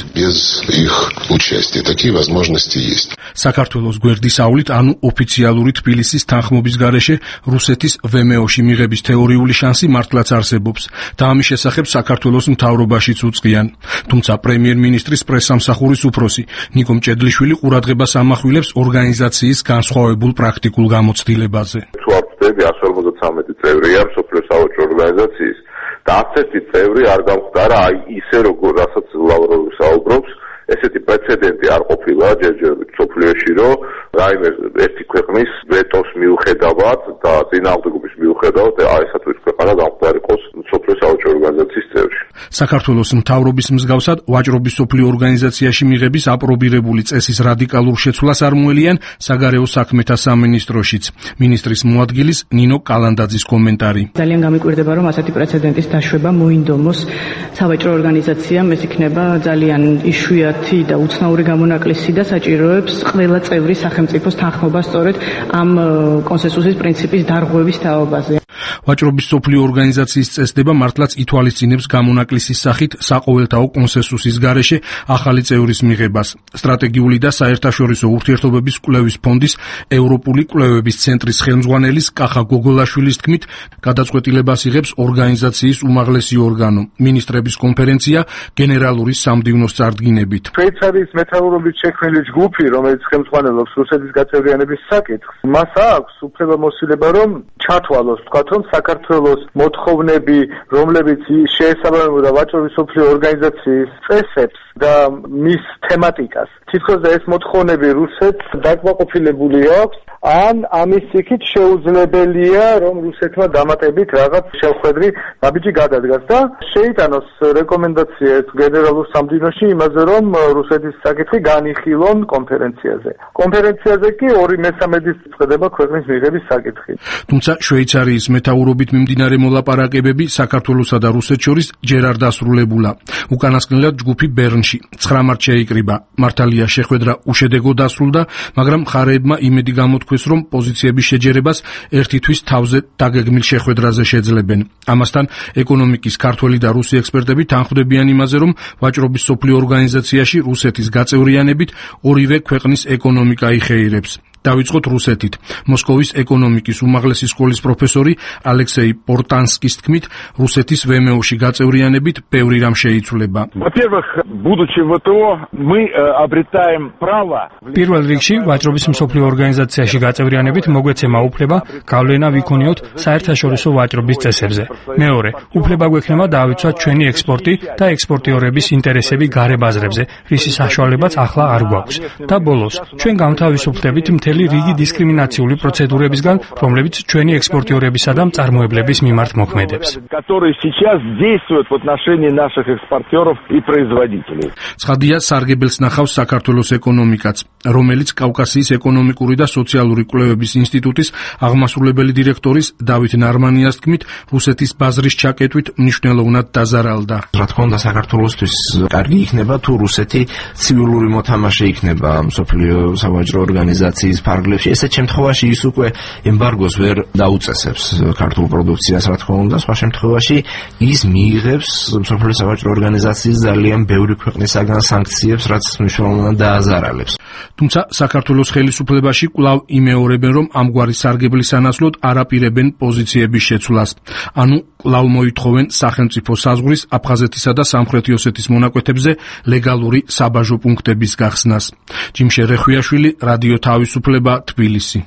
საქართველოს გვერდისავლით, ანუ ოფიციალური თბილისის თანხმობის გარეშე რუსეთის VMO-ში მიღების თეორიული შანსი მართლაც არსებობს და ამის შესახებ საქართველოს მთავრობაშიც უწყიან. თუმცა პრემიერ-მინისტრის პრესსამსახურის უფროსი ნიკო მჭედლიშვილი ყურადღებას ამახვილებს ორგანიზაციის განსხვავებულ პრაქტიკულ გამოცდილებაზე. თუ არ ვწდები 153 წევრია მსოფლიო სავაჭრო ორგანიზაციის და 11 წევრი არ გამხდარა ისე როგორ რასაც ლავროვი საუბრობს. ესეთი პრეცედენტი არ ყოფილა ჯერჯერობით მსოფლიოში, რომ რაიმე ერთი ქვეყნის ვეტოს მიუხედავად და წინააღმდეგობის მიუხედავად ეს თუ ქვეყანა გამხდარიყოს მსოფლიო სავაჭრო ორგანიზაციის წევრი. საქართველოს მთავრობის მსგავსად ვაჭრობის მსოფლიო ორგანიზაციაში მიღების აპრობირებული წესის რადიკალურ შეცვლას არ მოელიან საგარეო საქმეთა სამინისტროშიც. მინისტრის მოადგილის ნინო კალანდაძის კომენტარი. ძალიან გამიკვირდება, რომ ასეთი პრეცედენტის დაშვება მოინდომოს სავაჭრო ორგანიზაციამ, ეს იქნება ძალიან იშვიათი და უცნაური გამონაკლისი და საჭიროებს ყველა წევრი სახელმწიფოს თანხმობა სწორედ ამ კონსენსუსის პრინციპის დარღვევის თაობაზე. ვაჭრობის მსოფლიო ორგანიზაციის წესდება მართლაც ითვალისწინებს გამონაკლისის სახით საყოველთაო კონსენსუსის გარეშე ახალი წევრის მიღებას. სტრატეგიული და საერთაშორისო ურთიერთობების კვლევის ფონდის ევროპული კვლევების ცენტრის ხელმძღვანელის კახა გოგოლაშვილის თქმით, გადაწყვეტილებას იღებს ორგანიზაციის უმაღლესი ორგანო, მინისტრების კონფერენცია გენერალური სამდივნოს წარდგინებით. შვეიცარიის მეთაურობით შექმნილი ჯგუფი, რომელიც ხელმძღვანელობს რუსეთის გაწევრიანების საკითხს, მას აქვს უფლებამოსილება, რომ ჩათვალოს, ვთქვათ, რომ საქართველოს მოთხოვნები, რომლებიც შეესაბამებოდა ვაჭრობის მსოფლიო ორგანიზაციის წესებს და მის თემატიკას, თითქოს ეს მოთხოვნები რუსეთს დაკმაყოფილებული აქვს, ან ამის იქით შეუძლებელია, რომ რუსეთმა დამატებით რაღაც შეხვედრი ნაბიჯი გადადგას და შეიტანოს რეკომენდაცია გენერალურ სამდივნოში იმაზე, რომ რუსეთის საკითხი განიხილონ კონფერენციაზე. კონფერენციაზე კი 2/3 წდება ქვეყნის მიღების საკითხი. თუმცა შვეიცარიის მეთაურობით მიმდინარე მოლაპარაკებები საქართველოსა და რუსეთს შორის ჯერ არ დასრულებულა. უკანასკნელად ჯგუფი ბერნში 9 მარტს შეიკრიბა. მართალია შეხვედრა უშედეგო დასრულდა, მაგრამ მხარეებმა იმედი გამოთქვეს, რომ პოზიციების შეჯერებას ერთი თვის თავზე დაგეგმილ შეხვედრაზე შეძლებენ. ამასთან ეკონომიკის ქართველი და რუსი ექსპერტები თანხმდებიან იმაზე, რომ ვაჭრობის მსოფლიო ორგანიზაციაში რუსეთის გაწევრიანებით ორივე ქვეყნის ეკონომიკა იხეირებს. დავიწყოთ რუსეთით. მოსკოვის ეკონომიკის უმაღლესი სკოლის პროფესორი ალექსეი პორტანსკის თქმით, რუსეთის VMO-ში გაწევრიანებით ბევრი რამ შეიცვლება. Во-первых, будучи в ВТО, мы обретаем право. პირველ რიგში, ვაჭრობის მსოფლიო ორგანიზაციაში გაწევრიანებით მოგვეცემა უფლება გავლენა ვიქონიოთ საერთაშორისო ვაჭრობის წესებზე. მეორე, უფლება გვექნება დავიცვათ ჩვენი ექსპორტი და ექსპორტიორების ინტერესები გარე ბაზრებზე, რისი საშუალებაც ახლა არ გვაქვს. და ბოლოს, ჩვენ გამთავისუფლდებით რიგი დისკრიმინაციული პროცედურებისგან, რომლებიც ჩვენი ექსპორტიორებისა და მწარმოებლების მიმართ მოქმედებს. которые сейчас действуют в отношении наших экспортеров и производителей. ცხადია, სარგებელს ნახავს საქართველოს ეკონომიკაც, რომელიც კავკასიის ეკონომიკური და სოციალური კვლევების ინსტიტუტის აღმასრულებელი დირექტორის დავით ნარმანიას თქმით, რუსეთის ბაზრის ჩაკეტვით მნიშვნელოვნად დაზარალდა. რა თქმა უნდა, საქართველოსთვის კარგი იქნება, თუ რუსეთი ცივილური მოთამაშე იქნება მსოფლიო სავაჭრო ორგანიზაციის ფარგლებში. ესეთ შემთხვევაში ის უკვე ემბარგოს ვერ დაუწესებს ქართულ პროდუქციას, რა თქმა უნდა, სხვა შემთხვევაში ის მიიღებს მსოფლიო სავაჭრო ორგანიზაციის ძალიან ბევრი ქვეყნისაგან სანქციებს, რაც მნიშვნელოვნად დააზარალებს. თუმცა საქართველოს ხელისუფლებაში კვლავ იმეორებენ, რომ ამგვარი სარგებლის სანაცვლოდ არ აპირებენ პოზიციების შეცვლას. ანუ კვლავ მოითხოვენ სახელმწიფო საზღვრის აფხაზეთისა და სამხრეთი ოსეთის მონაკვეთებზე ლეგალური საბაჟო პუნქტების გახსნას. ჯიმშე რეხვიაშვილი, რადიო თავისუფლება, თბილისი.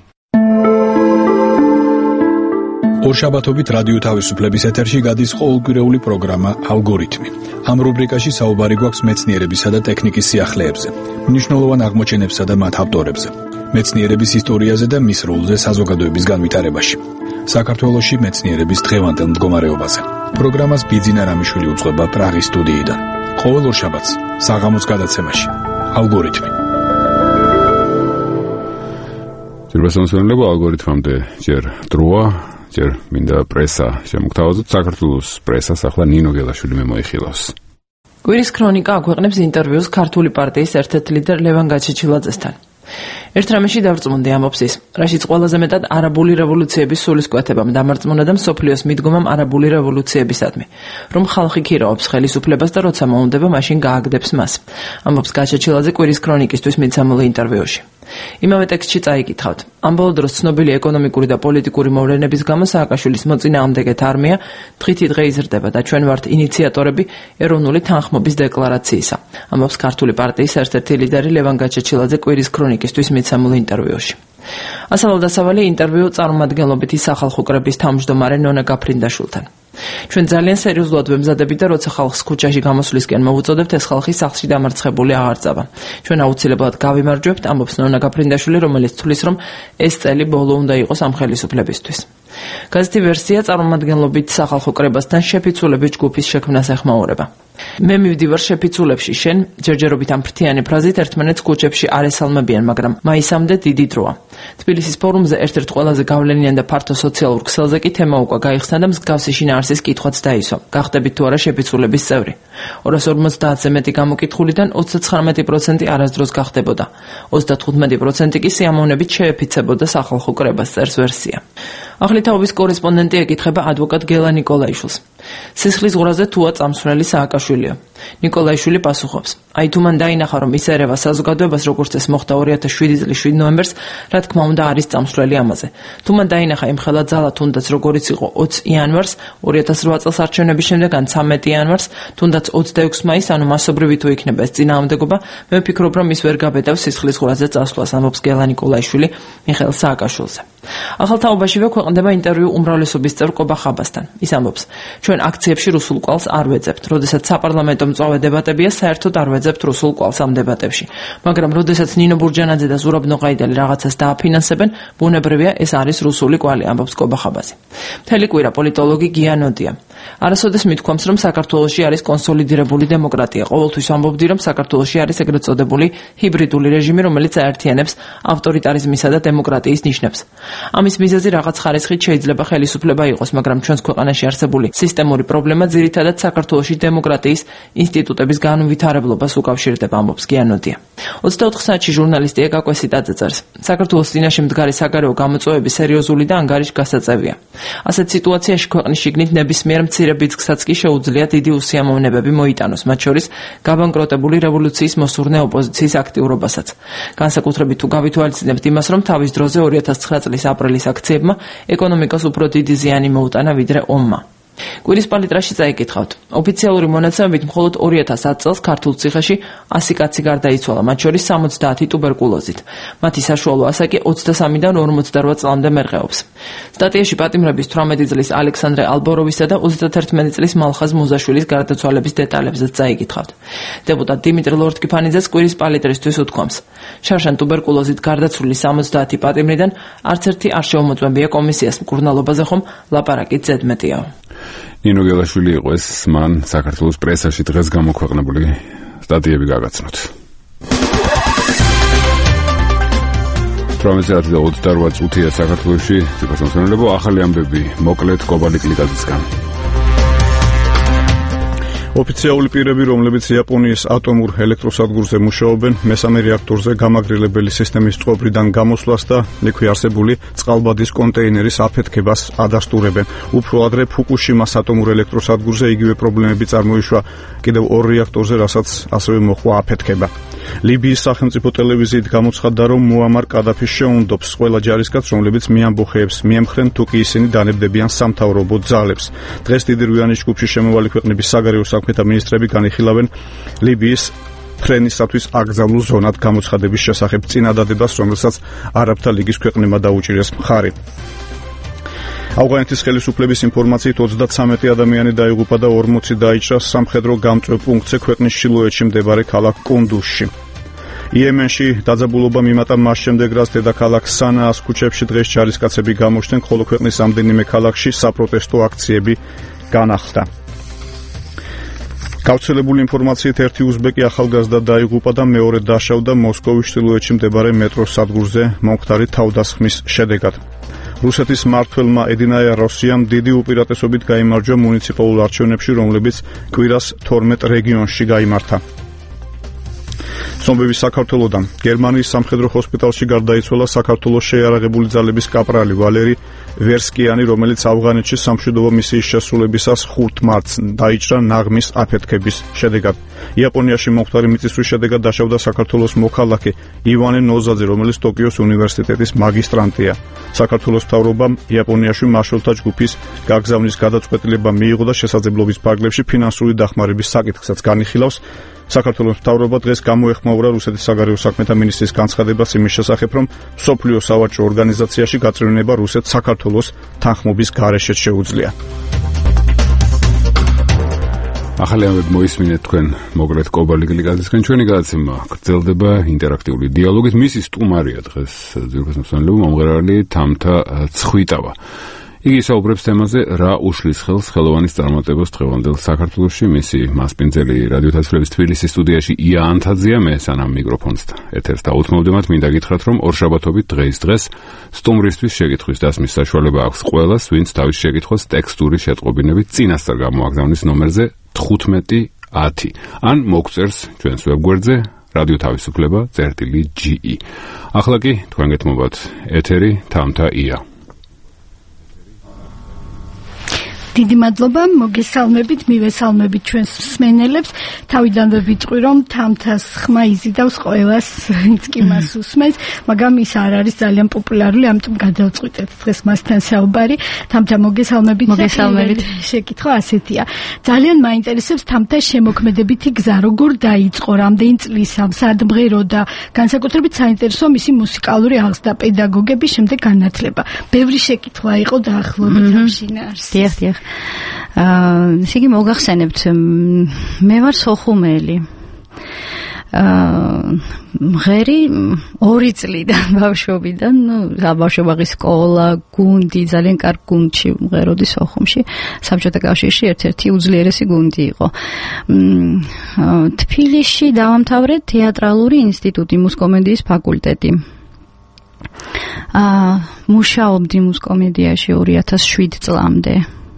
ორშაბათობით რადიო თავისუფლების ეთერში გადის ყოველკვირეული პროგრამა ალგორითმი. ამ რუბრიკაში საუბარი გვაქვს მეცნიერებისა და ტექნიკის სიახლეებზე, მნიშვნელოვან აღმოჩენებსა და მათ ავტორებზე, მეცნიერების ისტორიაზე და მის როლზე საზოგადოების განვითარებაში. საქართველოში მეცნიერების დღევანდელ მდგომარეობაზე. პროგრამას ბიძინა რამიშვილი უძღვება პრაღის სტუდიიდან. ყოველ ორშაბათს საღამოს გადაცემაში ალგორითმი. ჯერბასანსონლება ალგორითმამდე ჯერ დროა, ჯერ მინდა პრესა შემოგთავაზოთ. საქართველოს პრესას ახლა ნინო გელაშვილი მოიხილავს. კვირის ქრონიკა აქვეყნებს ინტერვიუს ქართული პარტიის ერთ-ერთ ლიდერ ლევან გაჩეჩილაძესთან. ერთ რამეში დავწმუნდი, ამბობს ის, რაშიც ყველაზე მეტად არაბული რევოლუციების სულისკვეთებამ დამარწმუნა და მსოფლიოს მიდგომამ არაბული რევოლუციებისადმი, რომ ხალხი ქირაობს ხელისუფლებას და როცა მოუნდება, მაშინ გააგდებს მას. ამბობს გაჩეჩილაძე კვირის ქრონიკისთვის მიცემულ ინტერვიუში. იმავე ტექსტში წაიკითხავთ. ამ ბოლო დროს ცნობილი ეკონომიკური და პოლიტიკური მოვლენების გამო სააკაშვილის მოწინააღმდეგეთა არმია დღითი დღე იზრდება და ჩვენ ვართ ინიციატორები ეროვნული თანხმობის დეკლარაციისა. ამბობს ქართული პარტიის ერთ-ერთი ლიდერი ლევან გაჩეჩილაძე კვირის ქრონიკისთვის მიცემულ ინტერვიუში. ასავალ-დასავალი ინტერვიუ წარმომადგენლობითი სახალხო კრების თავმჯდომარე ნონა გაფრინდაშვილთან. ჩვენ ძალიან სერიოზულად ვემზადებით და როცა ხალხს ქუჩაში გამოსვლისკენ მოვუწოდებთ, ეს ხალხი სახლში დამარცხებული აღარ წავა. ჩვენ აუცილებლად გავიმარჯვებთ, ამბობს ნონა გაფრინდაშვილი, რომელიც თვლის, რომ ეს წელი ბოლო უნდა იყოს ამ ხელისუფლებისთვის. გაზეთი ვერსია წარმომადგენლობით სახალხო კრებასთან შეფიცულების ჯგუფის შექმნას ეხმაურება. მე მივდივარ შეფიცულებში, შენ ჯერჯერობით ამ ფრთიანი ფრაზით ერთმანეთს ქუჩებში არ ესალმებიან, მაგრამ მაისამდე დიდი დროა. თბილისის ფორუმზე ერთ-ერთ ყველაზე გავლენიან და ფართო სოციალურ ქსელზე კი თემა უკვე გაიხსნა და მსგავსი შინაარსის კითხვაც დაისვა. გახდებით თუ არა შეფიცულების წევრი? 250-ზე მეტი გამოკითხულიდან 39% არასდროს გახდებოდა. 35% კი სიამოვნებით შეეფიცებოდა სახალხო კრებას, წერს ვერსია. ახალი თაობის კორესპონდენტი ეკითხება ადვოკატ გელა ნიკოლაიშვილს. სისხლის ღრაზე თუა წამსვლელი სააკაშვილიო. ნიკოლაიშვილი პასუხობს: აი თუ მან დაინახა, რომ ის ერევა საზოგადოებას, როგორც ეს მოხდა 2007 წლის 7 ნოემბერს, რა თქმა უნდა არის წამსვლელი ამაზე. თუ მან დაინახა იმხელა ძალა, თუნდაც როგორიც იყო 20 იანვარს 2008 წელს არჩევნების შემდეგ, ან 13 იანვარს, თუნდაც 26 მაისს, ანუ მასობრივი თუ იქნება ეს წინააღმდეგობა, მე ვფიქრობ, რომ ის ვერ გაბედავს სისხლის ღრაზე წასვლას, ამბობს გელა ნიკოლაიშვილი მიხეილ სააკაშვილზე. ახალ თაობაშივე ქვეყნდება ინტერვიუ უმრავლესობის წევრ კობა ხაბასთან. ის ამბობს: ჩვენ აქციებში რუსულ კვალს არ ვეძებთ. როდესაც საპარლამენტო მწვავე დებატებია, საერთოდ არ ვეძებთ რუსულ კვალს ამ დებატებში. მაგრამ როდესაც ნინო ბურჯანაძე და ზურაბ ნოყაიდელი რაღაცას დააფინანსებენ, ბუნებრივია ეს არის რუსული კვალი, ამბობს კობა ხაბასი. მთელი კვირა პოლიტოლოგი გიანოდია. არასოდეს მithქვამს, რომ საქართველოში არის კონსოლიდირებული დემოკრატია. ყოველთვის ამბობდი, რომ საქართველოში არის ეგრეთ წოდებული ჰიბრიდული რეჟიმი, რომელიც აერთიანებს ავტორიტარიზმისა და დემოკრატიის ნიშნებს. ამის მიზეზი რაღაც ხარისხით შეიძლება ხელისუფლება იყოს, მაგრამ ჩვენს ქვეყანაში არსებული სისტემური პრობლემა ძირითადად საქართველოში დემოკრატიის ინსტიტუტების განუვითარებლობას უკავშირდება, ამბობს გიანოდია. 24 საათში ჟურნალისტი ეკა კვესიტაძე წერს: საქართველოს წინაშე მდგარი საგარეო გამოწვევები სერიოზული და ანგარიშგასაწევია. ასეთ სიტუაციაში ქვეყნის შიგნით ნებისმიერ მცირე ბიძგსაც კი შეუძლია დიდი უსიამოვნებები მოიტანოს, მათ შორის გაბანკროტებული რევოლუციის მოსურნე ოპოზიციის აქტიურობასაც. განსაკუთრებით თუ გავითვალისწინებთ იმას, რომ თავის დროზე 2009 წლის აპრილის აქციებმა ეკონომიკას უფრო დიდი ზიანი მოუტანა ვიდრე ომმა. კვირის პალიტრაში წაიკითხავთ. ოფიციალური მონაცემებით მხოლოდ 2010 წელს ქართულ ციხეში 100 კაცი გარდაიცვალა, მათ შორის 70 ტუბერკულოზით. მათი საშუალო ასაკი 23-დან 48 წლამდე მერყეობს. სტატიაში პატიმრების 18 წლის ალექსანდრე ალბოროვისა და 31 წლის მალხაზ მუზაშვილის გარდაცვალების დეტალებზეც წაიკითხავთ. დეპუტატ დიმიტრი ლორთქიფანიძეს კვირის პალიტრისთვის უთქვამს: შარშან ტუბერკულოზით გარდაცვლილი 70 პატიმრიდან არც ერთი არ შეუმოწმებია კომისიას მკურნალობაზე, ხომ ლაპარაკით ზედმეტიაო. ნინო გელაშვილი იყო ეს, მან საქართველოს პრესაში დღეს გამოქვეყნებული სტატიები გაგაცნოთ. 18:28 წუთია საქართველოში, ციფროსამსახურებო ახალი ამბები, მოკლედ კობალი კლიკაძისგან. ოფიციალური პირები, რომლებიც იაპონიის ატომურ ელექტროსადგურზე მუშაობენ, მესამე რეაქტორზე გამაგრილებელი სისტემის წყობრიდან გამოსვლას და იქვე არსებული წყალბადის კონტეინერის აფეთქებას ადასტურებენ. უფრო ადრე ფუკუშიმას ატომურ ელექტროსადგურზე იგივე პრობლემები წარმოიშვა კიდევ 2 რეაქტორზე, რასაც ასევე მოჰყვა აფეთქება. ლიბიის სახელმწიფო ტელევიზიით გამოცხადდა, რომ მუამარ კადაფის შეუნდობს ყველა ჯარისკაც, რომლებიც მიამბოხეებს მიემხრენ, თუ კი ისინი დანებდებიან სამთავრობო ძალებს. დღეს დიდი რვიანი ჯგუფში შემოვალი ქვეყნების საგარეო საქმეთა მინისტრები განიხილავენ ლიბიის ფრენისათვის აკრძალულ ზონად გამოცხადების შესახებ წინადადებას, რომელსაც არაბთა ლიგის ქვეყნებმა დაუჭირეს მხარი. ავღანეთის ხელისუფლების ინფორმაციით 33 ადამიანი დაიღუპა და 40 დაიჭრა სამხედრო გამწვევ პუნქტზე ქვეყნის ჩრდილოეთში მდებარე ქალაქ კუნდუზში. იემენში დაძაბულობა მიმატა მას შემდეგ, რაც დედაქალაქ სანაას ქუჩებში დღეს ჯარისკაცები გამოჩნდნენ, ხოლო ქვეყნის რამდენიმე ქალაქში საპროტესტო აქციები განახლდა. გავრცელებული ინფორმაციით ერთი უზბეკი ახალგაზრდა დაიღუპა და მეორე დაშავდა მოსკოვის ჩრდილოეთში მდებარე მეტროს სადგურზე მომხდარი თავდასხმის შედეგად. რუსეთის მმართველმა ედინაია როსიამ დიდი უპირატესობით გაიმარჯვა მუნიციპალურ არჩევნებში, რომლებიც კვირას 12 რეგიონში გაიმართა. ცნობები საქართველოდან. გერმანიის სამხედრო ჰოსპიტალში გარდაიცვალა საქართველოს შეიარაღებული ძალების კაპრალი ვალერი ვერსკიანი, რომელიც ავღანეთში სამშვიდობო მისიის შესრულებისას 5 მარტს დაიჭრა ნაღმის აფეთქების შედეგად. იაპონიაში მომხდარი მიწისძვრის შედეგად დაშავდა საქართველოს მოქალაქე ივანე ნოზაძე, რომელიც ტოკიოს უნივერსიტეტის მაგისტრანტია. საქართველოს მთავრობამ იაპონიაში მარშალთა ჯგუფის გაგზავნის გადაწყვეტილება მიიღო და შესაძლებლობის ფარგლებში ფინანსური დახმარების საკითხსაც განიხილავს. საქართველოს მთავრობა დღეს გამოეხმაურა რუსეთის საგარეო საქმეთა მინისტრის განცხადებას იმის შესახებ, რომ მსოფლიო სავაჭრო ორგანიზაციაში გაწევრიანება რუსეთს საქართველოს თანხმობის გარეშე შეუძლია. ახალი ამბები მოისმინეთ თქვენ მოგლეთ კობალიგლიკაზისგან. ჩვენი გადაცემა გრძელდება ინტერაქტიული დიალოგით. მისი სტუმარია დღეს ძირფესმცემელი მომღერალი თამთა ცხვიტავა. იგი საუბრობს თემაზე, რა უშლის ხელს ხელოვანის წარმატებას დღევანდელ საქართველოში. მისი მასპინძელი რადიო თავისუფლების თბილისის სტუდიაში ია ანთაძეა, მე სანამ მიკროფონს ეთერს დაუთმობდემათ, მინდა გითხრათ, რომ ორშაბათობით დღეს სტუმრისთვის შეკითხვის დასმის საშუალება აქვს ყველას, ვინც თავის შეკითხვას ტექსტური შეტყობინებით წინასწარ გამოაგზავნის ნომერზე 1510 ან მოგწერს ჩვენს ვებგვერდზე რადიო თავისუფლება წერტილი.ge. ახლა კი თქვენ გეთმობათ ეთერი თამთა ია. დიდი მადლობა, მოგესალმებით, მივესალმებით ჩვენს მსმენელებს. თავიდანვე ვიტყვი, რომ თამთას ხმა იზიდავს ყველას, ვინც კი მას უსმენს, მაგრამ ის არ არის ძალიან პოპულარული, ამიტომ გადავწყვიტეთ დღეს მასთან საუბარი. თამთა, მოგესალმებით. მოგესალმებით. შეკითხვა ასეთია. ძალიან მაინტერესებს თამთას შემოქმედებითი გზა, როგორ დაიწყო, რამდენი წლისა, სად მღეროდა, განსაკუთრებით საინტერესოა მისი მუსიკალური აღზრდა, პედაგოგების შემდეგ განათლება. ბევრი შეკითხვა იყო დაახლოებით ამ შინაარსს. დიახ. ისე იგი მოგახსენებთ, მე ვარ სოხუმელი. მღერი 2 წლიდან ბავშვობიდან, ბავშვობაღის სკოლა, გუნდი, ძალიან კარგი გუნდში მღეროდი სოხუმში. საბჭოთა კავშირში ერთ-ერთი უძლიერესი გუნდი იყო. თბილისში დავამთავრე თეატრალური ინსტიტუტი, მუსკომედიის ფაკულტეტი. მუშაობდი მუსკომედიაში 2007 წლამდე.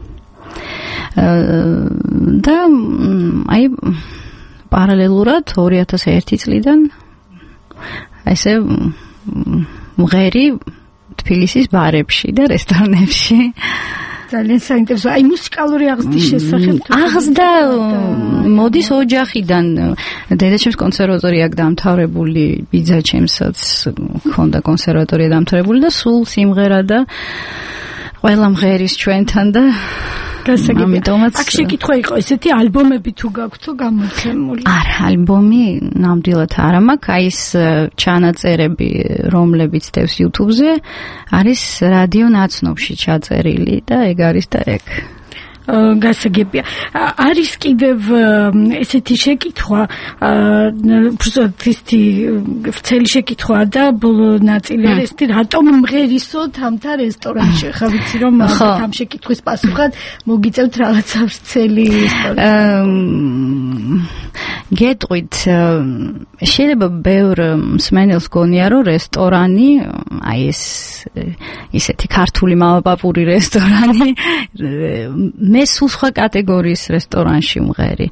და აი პარალელურად 2001 წლიდან ესე მღერი თბილისის ბარებში და რესტორნებში. ძალიან საინტერესოა. აი მუსიკალური აღზრდის შესახებ აღზრდა მოდის ოჯახიდან. დედაჩემს კონსერვატორია აქვს დამთავრებული, ბიძაჩემსაც ჰქონდა კონსერვატორია დამთავრებული და სულ სიმღერა და ყველა მღერის ჩვენთან და ამიტომაც აქ შეკითხვა იყო ესეთი ალბომები თუ გაქვთო გამოცემული? არა, ალბომი ნამდვილად არა მაქვს. აი ეს ჩანაწერები, რომლებიც დევს YouTube-ზე, არის რადიო ნაცნობში ჩაწერილი და ეგ არის და ეგ. გასაგებია. არის კიდევ ესეთი შეკითხვა, უბრალოდ ვრცელი შეკითხვაა და ბოლო ნაწილი არის ესეთი, რატომ მღერისო თამთა რესტორანში? ხა ვიცი რომ ამ შეკითხვის პასუხად მოგიწევთ რაღაცა ვრცელი ისტორია. გეტყვით, შეიძლება ბევრ მსმენელს გონია, რომ რესტორანი, აი ეს ისეთი ქართული მამაპაპური რესტორანი, მე სულ სხვა კატეგორიის რესტორანში მღერი.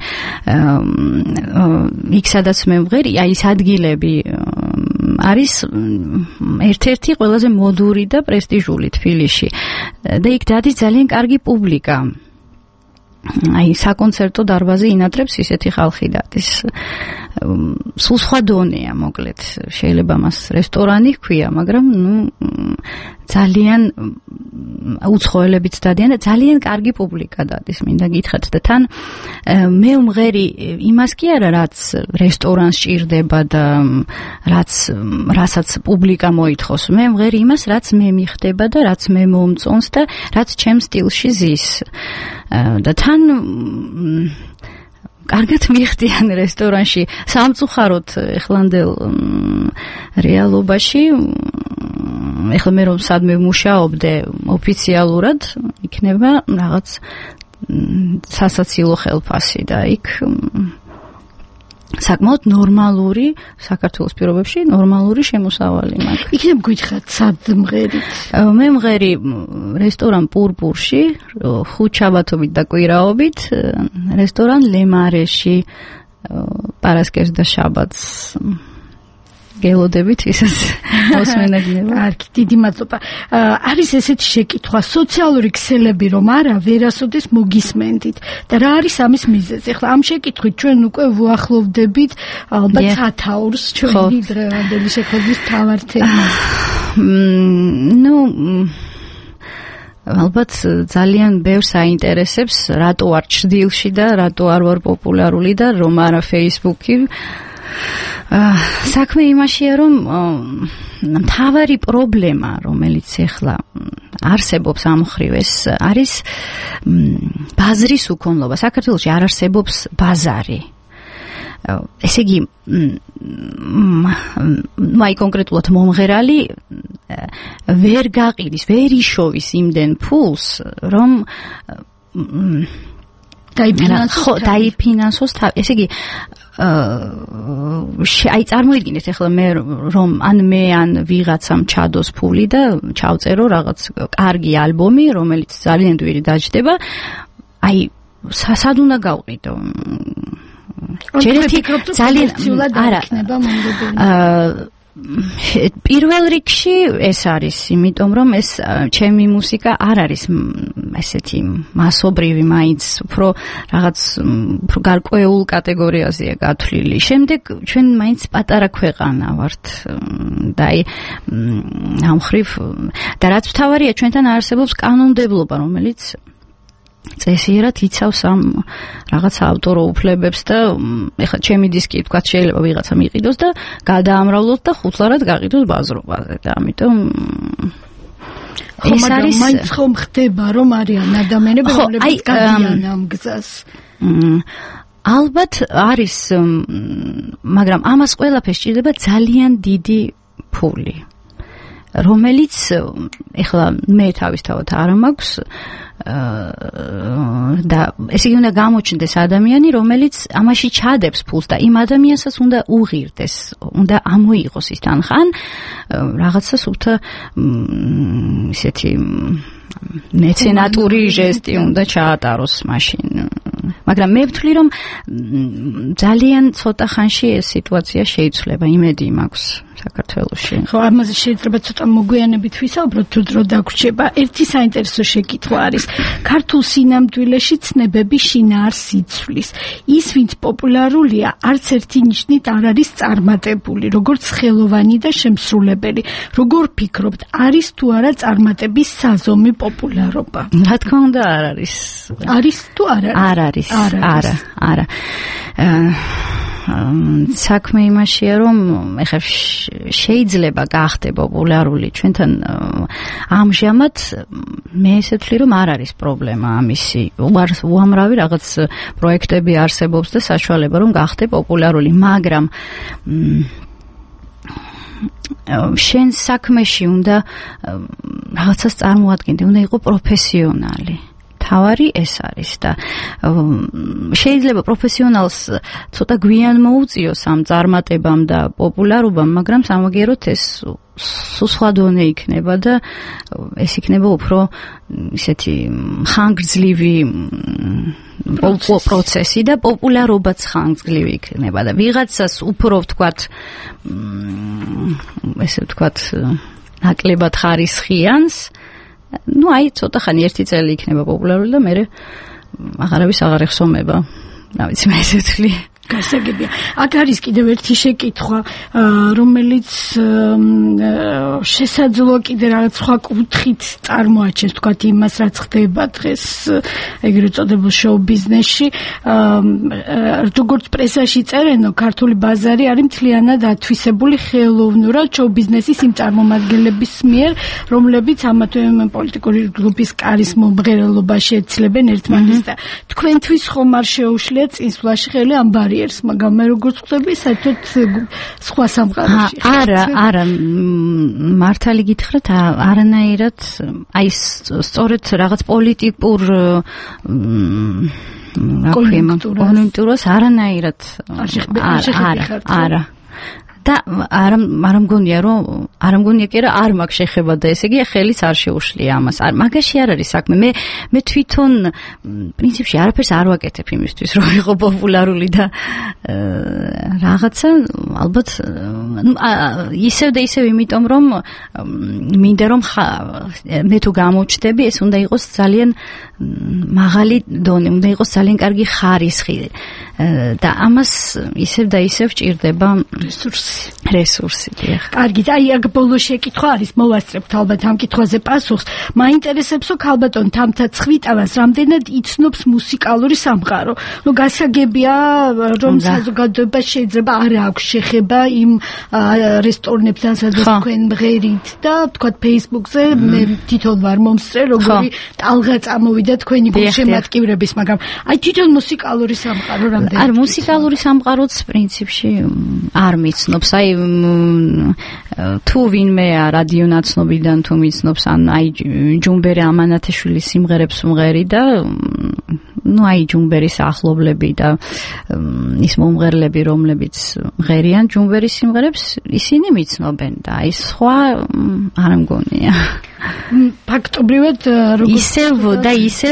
იქ სადაც მე მღერი, აი ეს ადგილები არის ერთ-ერთი ყველაზე მოდური და პრესტიჟული თბილისში. და იქ დადის ძალიან კარგი პუბლიკა. აი საკონცერტო დარბაზი ინატრებს ისეთი ხალხი დადის. სულ სხვა დონეა, მოკლედ. შეიძლება მას რესტორანი ჰქვია, მაგრამ ძალიან უცხოელებიც დადიან და ძალიან კარგი პუბლიკა დადის, მინდა გითხრათ. და თან მე ვმღერი იმას კი არა, რაც რესტორანს ჭირდება და რასაც პუბლიკა მოითხოვს. მე ვმღერი იმას, რაც მე მიხდება და რაც მე მომწონს და რაც ჩემს სტილში ზის. და თან კარგად მიხდიან რესტორანში. სამწუხაროდ ეხლანდელ რეალობაში, ეხლა მე რომ სადმე ვმუშაობდე ოფიციალურად, იქნება რაღაც სასაცილო ხელფასი და იქ საკმაოდ ნორმალური საქართველოს პირობებში ნორმალური შემოსავალი მაქვს. იქნებ გითხრათ სად მღერით? მე მღერი რესტორან პურპურში, ხუთშაბათობით და კვირაობით, რესტორან ლემარეში პარასკევს და შაბათს გელოდებით ისაც მოსმენაგნება. კარგი, დიდი მადლობა. არის ესეთი შეკითხვა, სოციალური ქსელები რომ არა, ვერასოდეს მოგისმენდით და რა არის ამის მიზეზი? ახლა ამ შეკითხვით ჩვენ უკვე ვუახლოვდებით ალბათ სათაურს ჩვენი დღევანდელი შეხვედრის მთავარ თემას. ალბათ ძალიან ბევრს აინტერესებს, რატო არ ჩრდილში და რატო არ ვარ პოპულარული და რომ არა Facebook-ი. საქმე იმაშია, რომ მთავარი პრობლემა, რომელიც ახლა არსებობს ამ მხრივ, ეს არის ბაზრის უქონლობა. საქართველოში არ არსებობს ბაზარი. ესე იგი, აი კონკრეტულად მომღერალი ვერ გაყიდის, ვერ იშოვის იმდენ ფულს, რომ დაიფინანსოს. ესე იგი, აი წარმოიდგინეთ ახლა მე რომ ან ვიღაცამ ჩადოს ფული და ჩავწერო რაღაც კარგი ალბომი, რომელიც ძალიან dwiri დაჯდება, აი სად უნდა გავყიდო? ძალიან არა იქნება მომდობელი. პირველ რიგში ეს არის, იმიტომ რომ ეს ჩემი მუსიკა არ არის ესეთი მასობრივი, მაინც უფრო რაღაც გარკვეულ კატეგორიაზეა გათვლილი. შემდეგ ჩვენ მაინც პატარა ქვეყანა ვართ და აი ამ მხრივ და რაც მთავარია, ჩვენთან არსებობს კანონმდებლობა, რომელიც წესიერად იცავს ამ რაღაც ავტორო უფლებებს და ეხლა ჩემი დისკი თქვა შეიძლება ვიღაცამ იყიდოს და გადაამრავლოს და ხუთლარად გაყიდოს ბაზრობაზე და ამიტომ ეს არის მაინც ხომ ხდება რომ არიან ადამიანები რომლებიც გადიან ამ გზას. ალბათ არის, მაგრამ ამას ყველაფერს სჭირდება ძალიან დიდი ფული, რომელიც ეხლა მე თავისთავად არ მაქვს და ესე იგი უნდა გამოჩნდეს ადამიანი, რომელიც ამაში ჩადებს ფულს და იმ ადამიანსაც უნდა უღირდეს, უნდა ამოიღოს ის თანხა, ან რაღაცა სულთა ისეთი მეცენატური ჟესტი უნდა ჩაატაროს მაშინ. მაგრამ მე ვთვლი, რომ ძალიან ცოტა ხანში ეს სიტუაცია შეიცვლება, იმედი მაქვს საქართველოში. ხო, ამაზე შეიძლება ცოტა მოგვიანებით ვისაუბროთ, თუ დრო დაგვრჩება. ერთი საინტერესო შეკითხვა არის, ქართულ სინამდვილეში ცნებები შინაარს იცვლის. ის, ვინც პოპულარულია, არც ერთი ნიშნით არ არის წარმატებული, როგორც ხელოვანი და შემსრულებელი. როგორ ფიქრობთ, არის თუ არა წარმატების საზომი პოპულარობა? რა თქმა უნდა, არ არის. არის თუ არ არ არის? არის. არა. საქმე იმაშია, რომ ეხლა შეიძლება გახდე პოპულარული ჩვენთან ამჟამად მე ესე ვთვლი, რომ არ არის პრობლემა ამისი. უამრავი რაღაც პროექტები არსებობს და საშუალება რომ გახდე პოპულარული, მაგრამ შენ საქმეში უნდა რაღაცას წარმოადგენდე, უნდა იყო პროფესიონალი. თავარი ეს არის და შეიძლება პროფესიონალს ცოტა გვიან მოუწიოს ამ წარმატებამ და პოპულარობამ, მაგრამ სამაგიეროდ ეს სხვა დონე იქნება და ეს იქნება უფრო ისეთი ხანგრძლივი პროცესი და პოპულარობაც ხანგრძლივი იქნება და ვიღაცას უფრო ვთქვათ ესე ვთქვათ ნაკლებად ხარისხიანს, აი ცოტა ხანი ერთი წელი იქნება პოპულარული და მერე აღარავის აღარ ეხსომება. რა ვიცი, მე ესე ვთვლი. გასაგებია. აქ არის კიდევ ერთი შეკითხვა, რომელიც შესაძლოა კიდე რაღაც სხვა კუთხით წარმოაჩენს, თქვათ იმას, რაც ხდება დღეს ეგრეთ წოდებულ შოუ ბიზნესში. როგორც პრესაში წერენო, ქართული ბაზარი არის მთლიანად ათვისებული ხელოვნურად შოუ ბიზნესის იმ წარმომადგენლების მიერ, რომლებიც ამათვე პოლიტიკური გრუპის კარის მომღერალობაში ეცლებენ ერთმანეთს და თქვენთვის ხომ არ შეუშლია წინსვლაში ხელი ამ მაგრამ მე როგორც ხვდები, საერთოდ სხვა სამყაროში. არა, მართალი გითხრათ, არანაირად, აი სწორედ რაღაც პოლიტიკურ კონიუნქტურას არანაირად არა და არ მგონია კი რა არ მაქვს შეხება და ესე იგი ხელიც არ შეუშლია ამას. მაგაში არ არის საქმე. მე თვითონ პრინციპში არაფერს არ ვაკეთებ იმისთვის რომ იყო პოპულარული და რაღაცა ალბათ ისევ და ისევ იმიტომ რომ მინდა რომ მე თუ გამოჩნდები ეს უნდა იყოს ძალიან მაღალი დონე, უნდა იყოს ძალიან კარგი ხარისხი და ამას ისევ და ისევ ჭირდება რესურსი. კარგი, აი აქ ბოლოს შეკითხვა არის, მოვასწრებთ ალბათ ამ კითხვაზე პასუხს. მაინტერესებს რომ ქალბატონ თამთა ცხვიტავას რამდენად იცნობს მუსიკალური სამყარო. ნუ გასაგებია რომ საზოგადოებას შეიძლება არ აქვს შეხება იმ რესტორნებთან, სადაც თქვენ მღერით და თქვათ Facebook-ზე მე თვითონ ვარ მომსწრე, როგორი ტალღა წამოვიდა თქვენი გულშემატკივრების, მაგრამ აი თვითონ მუსიკალური სამყარო რამდენად? არ მუსიკალური სამყაროც პრინციპში არ მიცნობს. აი თუ ვინმეა რადიო ნაცნობიდან თუ მიცნობს, ან აი ჯუმბერი ამანათაშვილის სიმღერებს ვმღერი და ну აი ჯუმბერის ახლობლები და ის მომღერლები რომლებიც მღერიან ჯუმბერის სიმღერებს ისინი მიცნობენ და აი სხვა არ მგონია. ფაქტობრივად ისევ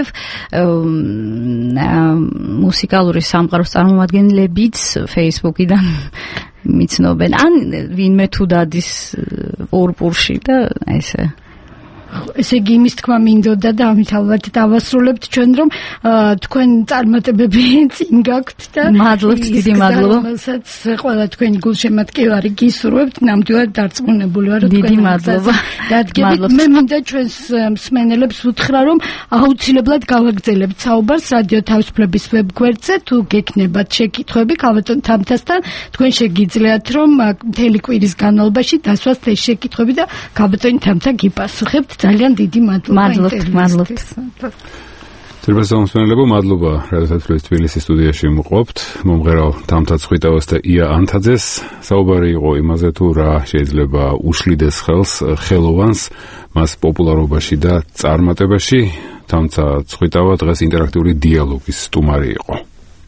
მუსიკალური სამყაროს წარმომადგენლებიც Facebook-იდან მიცნობენ ან ვინმე თუ დადის პურპურში და ესე ესე იგი იმის თქმა მინდოდა და ამით ალბათ დავასრულებთ ჩვენ რომ თქვენ წარმატებები წინ გაქვთ და მადლობთ, დიდი მადლობა. მასაც ყველა თქვენი გულშემატკივარი გისურვებთ, ნამდვილად დარწმუნებული ვარ დიდი მადლობა. მე მინდა ჩვენს მსმენელებს უთხრა რომ აუცილებლად გავაგრძელებთ საუბარს რადიო თავისუფლების ვებგვერდზე, თუ გექნებათ შეკითხვები ქალბატონ თამთასთან, თქვენ შეგიძლიათ რომ მთელი კვირის განმავლობაში დასვათ ეს შეკითხვები და ქალბატონ თამთა გიპასუხებთ. ძალიან დიდი მადლობთ. თერბაზონსმენელებო, მადლობა, რადგან თბილისის სტუდიაში მყოფთ. მომღერალ თამთა ცხვიტავას და ია ანთაძეს. საუბარი იყო იმაზე, თუ რა შეიძლება უშლიდეს ხელს ხელოვანს მას პოპულარობაში და წარმატებაში. თამთა ცხვიტავა დღეს ინტერაქტიული დიალოგის სტუმარი იყო.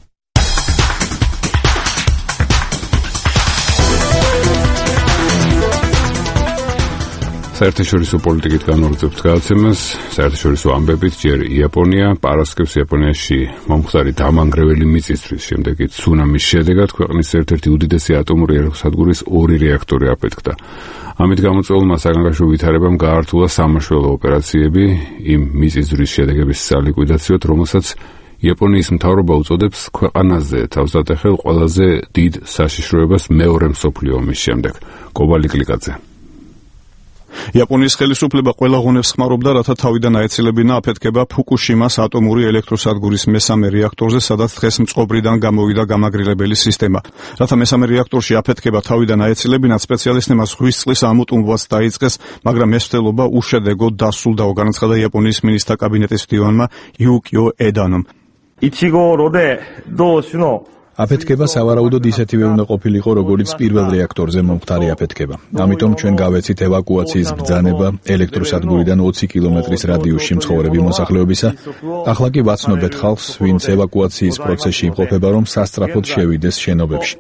საერთაშორისო პოლიტიკით განმარტებთ გადაცემას, საერთაშორისო ამბებით ჯერ იაპონია, პარასკევს იაპონიაში მომხდარი დამანგრეველი მიწისძვრის შემდეგი ცუნამის შედეგად ქვეყნის ერთ-ერთი უდიდესი ატომური ელექტროსადგურის 2 რეაქტორი აფეთქდა. ამით გამოწვეულმა საგანგაშო ვითარებამ გაართულა სამაშველო ოპერაციები იმ მიწისძვრის შედეგების სალიკვიდაციოდ, რომელსაც იაპონიის მთავრობა უწოდებს ქვეყანაზე თავსატეხელ ყველაზე დიდ საშიშროებას მეორე მსოფლიო ომის შემდეგ. კობალი კლიკაძე. იაპონიის ხელისუფლება ყველა ღონეს ხმარობდა, რათა თავიდან აეცილებინა აფეთქება ფუკუშიმას ატომური ელექტროსადგურის მესამე რეაქტორზე, სადაც დღეს მწყობრიდან გამოვიდა გამაგრილებელი სისტემა. რათა მესამე რეაქტორში აფეთქება თავიდან აეცილებინათ, სპეციალისტებმა ზღვის წყლის ამოტუმბვაც დაიწყეს, მაგრამ ეს მცდელობა უშედეგოდ დასრულდა, განაცხადა იაპონიის მინისტრთა კაბინეტის მდივანმა იუკიო ედანომ. აფეთქება სავარაუდოდ ისეთივე უნდა ყოფილიყო, როგორც პირველ რეაქტორზე მომხდარი აფეთქება. ამიტომ ჩვენ გავეცით ევაკუაციის ბრძანება ელექტროსადგურიდან 20 კილომეტრის რადიუსში მცხოვრები მოსახლეობისა. ახლა კი ვაცნობთ ხალხს, ვინც ევაკუაციის პროცესში იმყოფება, რომ სასწრაფოდ შევიდეს შენობებში.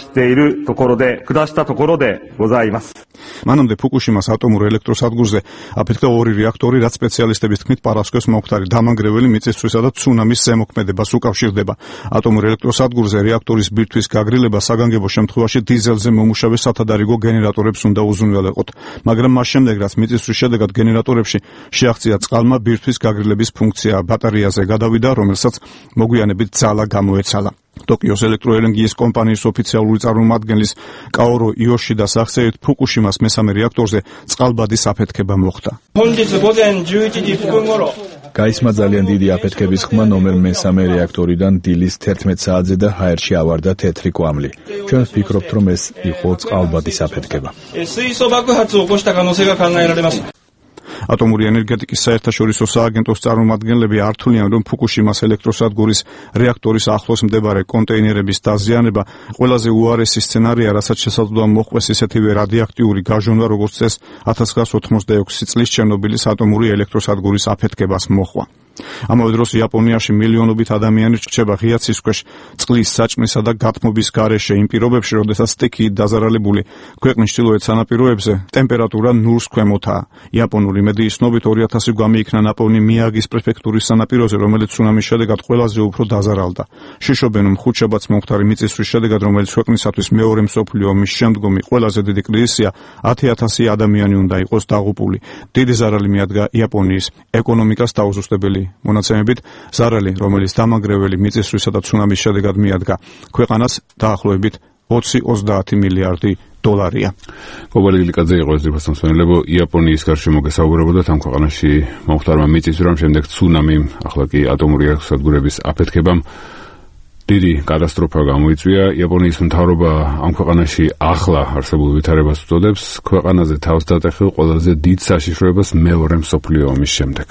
მანამდე ფუკუშიმას ატომურ ელექტროსადგურზე აფეთქდა 2 რეაქტორი, რაც სპეციალისტების თქმით პარასკევს მომხდარი დამანგრეველი მიწისძვრისა და ცუნამის ზემოქმედებას უკავშირდება. ატომურ ელექტროსადგურზე რეაქტორის ბირთვის გაგრილება საგანგებო შემთხვევაში დიზელზე მომუშავე სათადარიგო გენერატორებს უნდა უზრუნველეყოთ, მაგრამ მას შემდეგ რაც მიწისძვრის შედეგად გენერატორებში შეაღწია წყალმა, ბირთვის გაგრილების ფუნქცია ბატარეაზე გადავიდა, რომელსაც მოგვიანებით ძალა გამოეცალა. ტოკიოს ელექტროენერგიის კომპანიის ოფიციალური წარმომადგენლის კაორო იოშიდას აღწერით, ფუკუშიმას მესამე რეაქტორზე წყალბადის აფეთქება მოხდა. გაისმა ძალიან დიდი აფეთქების ხმა ნომერ მესამე რეაქტორიდან დილის 11 საათზე და ჰაერში ავარდა თეთრი კვამლი. ჩვენ ვფიქრობთ, რომ ეს იყო წყალბადის აფეთქება. ატომური ენერგეტიკის საერთაშორისო სააგენტოს წარმომადგენლები ართულიან, რომ ფუკუშიმას ელექტროსადგურის რეაქტორის ახლოს მდებარე კონტეინერების დაზიანება ყველაზე უარესი სცენარია, რასაც შესაძლოა მოჰყვეს ისეთივე რადიოაქტიური გაჟონვა, როგორც წეს 1986 წლის ჩერნობილის ატომური ელექტროსადგურის აფეთქებას მოჰყვა. ამავე დროს იაპონიაში მილიონობით ადამიანი რჩება ღია ცის ქვეშ წყლის საჭმისა და გათმობის გარეშე იმ პირობებში, როდესაც სტიქიით დაზარალებული ქვეყნის ჩრდილოეთ სანაპიროებზე ტემპერატურა 0-ს ქვემოთაა. იაპონური მედიის ცნობით 2000 გვამი იქნა ნაპოვნი მიაგის პრეფექტურის სანაპიროზე, რომელიც ცუნამის შედეგად ყველაზე უფრო დაზარალდა. შიშობენ, რომ ხუთშაბათს მომხდარი მიწისძვრის შედეგად, რომელიც ქვეყნისათვის მეორე მსოფლიო ომის შემდგომი ყველაზე დიდი კრიზისია, 10,000 ადამიანი უნდა იყოს დაღუპული. დიდი ზარალი მიადგა იაპონიის ეკონომიკას დაუზუსტებელი მონაცემებით. ზარალი, რომელიც დამანგრეველი მიწისძვრისა და ცუნამის შედეგად მიადგა ქვეყანას, დაახლოებით 20-30 მილიარდი დოლარია. კობალი გლიკაძე იყო ეს დრიფასმსმენელებო იაპონიის გარშემო გესაუბრებოდა ამ ქვეყანაში მომხდარმა მიწისძვრამ, შემდეგ ცუნამიმ, ახლა კი ატომური სადგურების აფეთქებამ დიდი კატასტროფა გამოიწვია. იაპონიის მთავრობა ამ ქვეყანაში ახლა არსებულ ვითარებას უწოდებს ქვეყანაზე თავს დატეხილ ყველაზე დიდ საშიშროებას მეორე მსოფლიო ომის შემდეგ.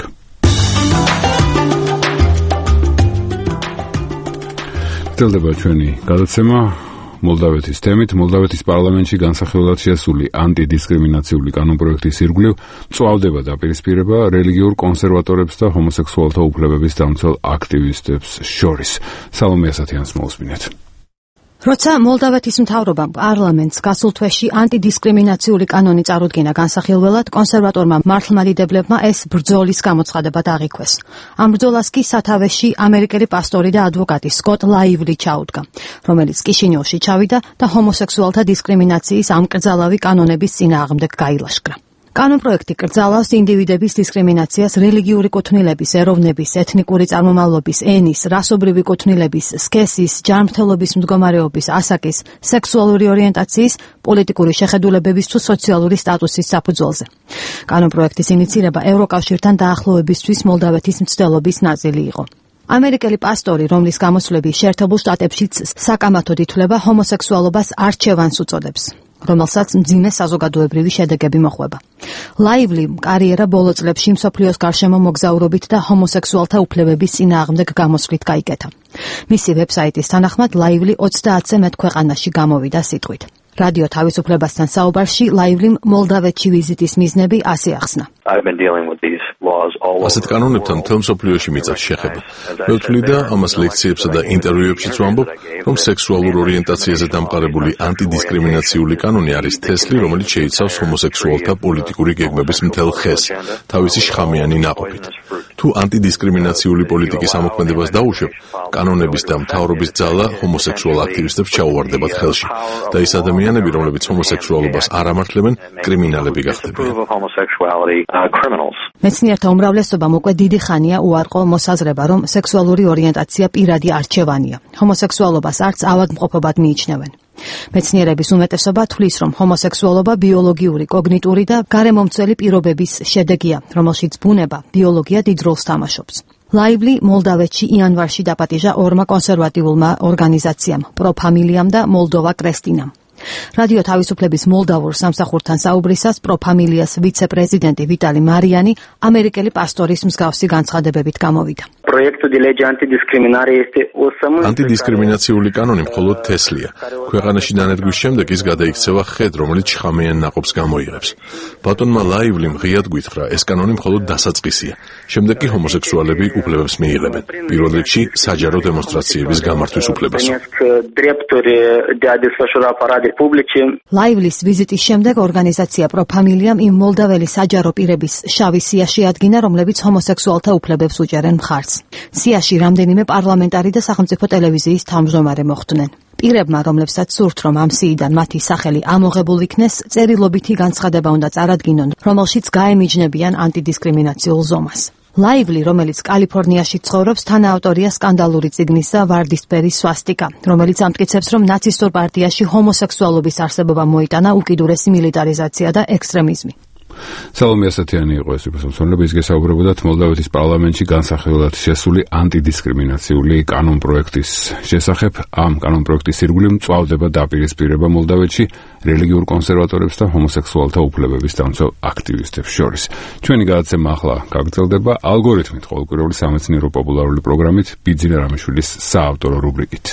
გრძელდება ჩვენი გადაცემა მოლდავეთის თემით. მოლდავეთის პარლამენტში განსახილველად შესული ანტიდისკრიმინაციული კანონპროექტის ირგვლივ მწვავდება დაპირისპირება რელიგიურ კონსერვატორებს და ჰომოსექსუალთა უფლებების დამცველ აქტივისტებს შორის. სალომე ასათიანს მოусმინეთ. როცა მოლდავეთის მთავრობამ პარლამენტს გასულ თვეში ანტიდისკრიმინაციული კანონი წარუდგინა განსახილველად, კონსერვატორმა მართლმადიდებლებმა ეს ბრძოლის გამოცხადება დააღვიქვეს. ამ ბრძოლას კი სათავეში ამერიკელი პასტორი და ადვოკატი სკოტ ლაივლი ჩაუდგა, რომელიც კიშინიოვში ჩავიდა და ჰომოსექსუალთა დისკრიმინაციის ამკრძალავი კანონების წინააღმდეგ გაილაშქრა. კანონპროექტი კრძალავს ინდივიდების დისკრიმინაციას რელიგიური კუთვნილების, ეროვნების, ეთნიკური წარმომავლობის, ენის, რასობრივი კუთვნილების, სქესის, ჯანმრთელობის მდგომარეობის, ასაკის, სექსუალური ორიენტაციის, პოლიტიკური შეხედულებების თუ სოციალური სტატუსის საფუძველზე. კანონპროექტის ინიცირება ევროკავშირთან დაახლოებისთვის მოლდავეთის მცდელობის ნაწილი იყო. ამერიკელი პასტორი, რომლის გამოსვლები შეერთებულ შტატებშიც საკამათოდ ითვლება, ჰომოსექსუალობას არჩევანს უწოდებს, რომელსაც მძიმე საზოგადოებრივი შედეგები მოჰყვება. ლაივლიმ კარიერა ბოლო წლებში მსოფლიოს გარშემო მოგზაურობით და ჰომოსექსუალთა უფლებების წინააღმდეგ გამოსვლით გაიკეთა. მისი ვებსაიტის თანახმად ლაივლი 30-ზე მეტ ქვეყანაში გამოვიდა სიტყვით. რადიო თავისუფლებასთან საუბარში ლაივლიმ მოლდავეთში ვიზიტის მიზნები ასე ახსნა. ასეთ კანონებთან მთელ მსოფლიოში მიწევს შეხება. მე ვთვლი და ამას ლექციებსა და ინტერვიუებშიც ვამბობ, რომ სექსუალურ ორიენტაციაზე დამყარებული ანტიდისკრიმინაციული კანონი არის თესლი, რომელიც შეიცავს ჰომოსექსუალთა პოლიტიკური გეგმების მთელ ხეს, თავისი შხამიანი ნაყოფით. თუ ანტიდისკრიმინაციული პოლიტიკის ამოქმედებას დაუშვებ, კანონების და მთავრობის ძალა ჰომოსექსუალ აქტივისტებს ჩაუვარდებათ ხელში და ის ადამიანები, რომლებიც ჰომოსექსუალობას არ ამართლებენ, კრიმინალები გახდებიან. მეცნიერთა უმრავლესობამ უკვე დიდი ხანია უარყო მოსაზრება, რომ სექსუალური ორიენტაცია პირადი არჩევანია. ჰომოსექსუალობას არც ავადმყოფობად მიიჩნევენ. მეცნიერების უმეტესობა თვლის, რომ ჰომოსექსუალობა ბიოლოგიური, კოგნიტური და გარემომცველი პირობების შედეგია, რომელშიც ბუნება, ბიოლოგია დიდ როლს თამაშობს. ლაივლი მოლდავეთში იანვარში დაპატიჟა ორმა კონსერვატიულმა ორგანიზაციამ, პროფამილიამ და მოლდოვა კრესტინამ. რადიო თავისუფლების მოლდავურ სამსახურთან საუბრისას პროფამილიას ვიცე-პრეზიდენტი ვიტალი მარიანი ამერიკელი პასტორის მსგავსი განცხადებებით გამოვიდა. ანტიდისკრიმინაციული კანონი მხოლოდ თესლია. ქვეყანაში დანერგვის შემდეგ ის გადაიქცევა ხედ, რომელიც შხამიან ნაყოფს გამოიღებს. ბატონმა ლაივლიმ ღიად გვითხრა, ეს კანონი მხოლოდ დასაწყისია. შემდეგ კი ჰომოსექსუალები უფლებებს მიიღებენ. პირველ რიგში საჯარო დემონსტრაციების გამართვის უფლებასო. ლაივლის ვიზიტის შემდეგ ორგანიზაცია პროფამილიამ იმ მოლდაველი საჯარო პირების შავი სია შეადგინა, რომლებიც ჰომოსექსუალთა უფლებებს უჭერენ მხარს. სიაში რამდენიმე პარლამენტარი და სახელმწიფო ტელევიზიის თავმჯდომარე მოხვდნენ. პირებმა, რომლებსაც სურთ, რომ ამ სიიდან მათი სახელი ამოღებულ იქნეს, წერილობითი განცხადება უნდა წარადგინონ, რომელშიც გაემიჯნებიან ანტიდისკრიმინაციულ ზომას. ლაივლი, რომელიც კალიფორნიაში ცხოვრობს, თანაავტორია სკანდალური წიგნისა ვარდისფერი სვასტიკა, რომელიც ამტკიცებს, რომ ნაცისტურ პარტიაში ჰომოსექსუალობის არსებობა მოიტანა უკიდურესი მილიტარიზაცია და ექსტრემიზმი. სალომე ასათიანი იყო ეს რიფასმსმენელი, ის გესაუბრებოდათ მოლდავეთის პარლამენტში განსახილველად შესული ანტიდისკრიმინაციული კანონპროექტის შესახებ. ამ კანონპროექტის ირგვლივ მწვავდება დაპირისპირება მოლდავეთში რელიგიურ კონსერვატორებს და ჰომოსექსუალთა უფლებების დამცველ აქტივისტებს შორის. ჩვენი გადაცემა ახლა გაგრძელდება ალგორითმით, ყოველკვირეული სამეცნიერო პოპულარული პროგრამით ბიძინა რამიშვილის საავტორო რუბრიკით.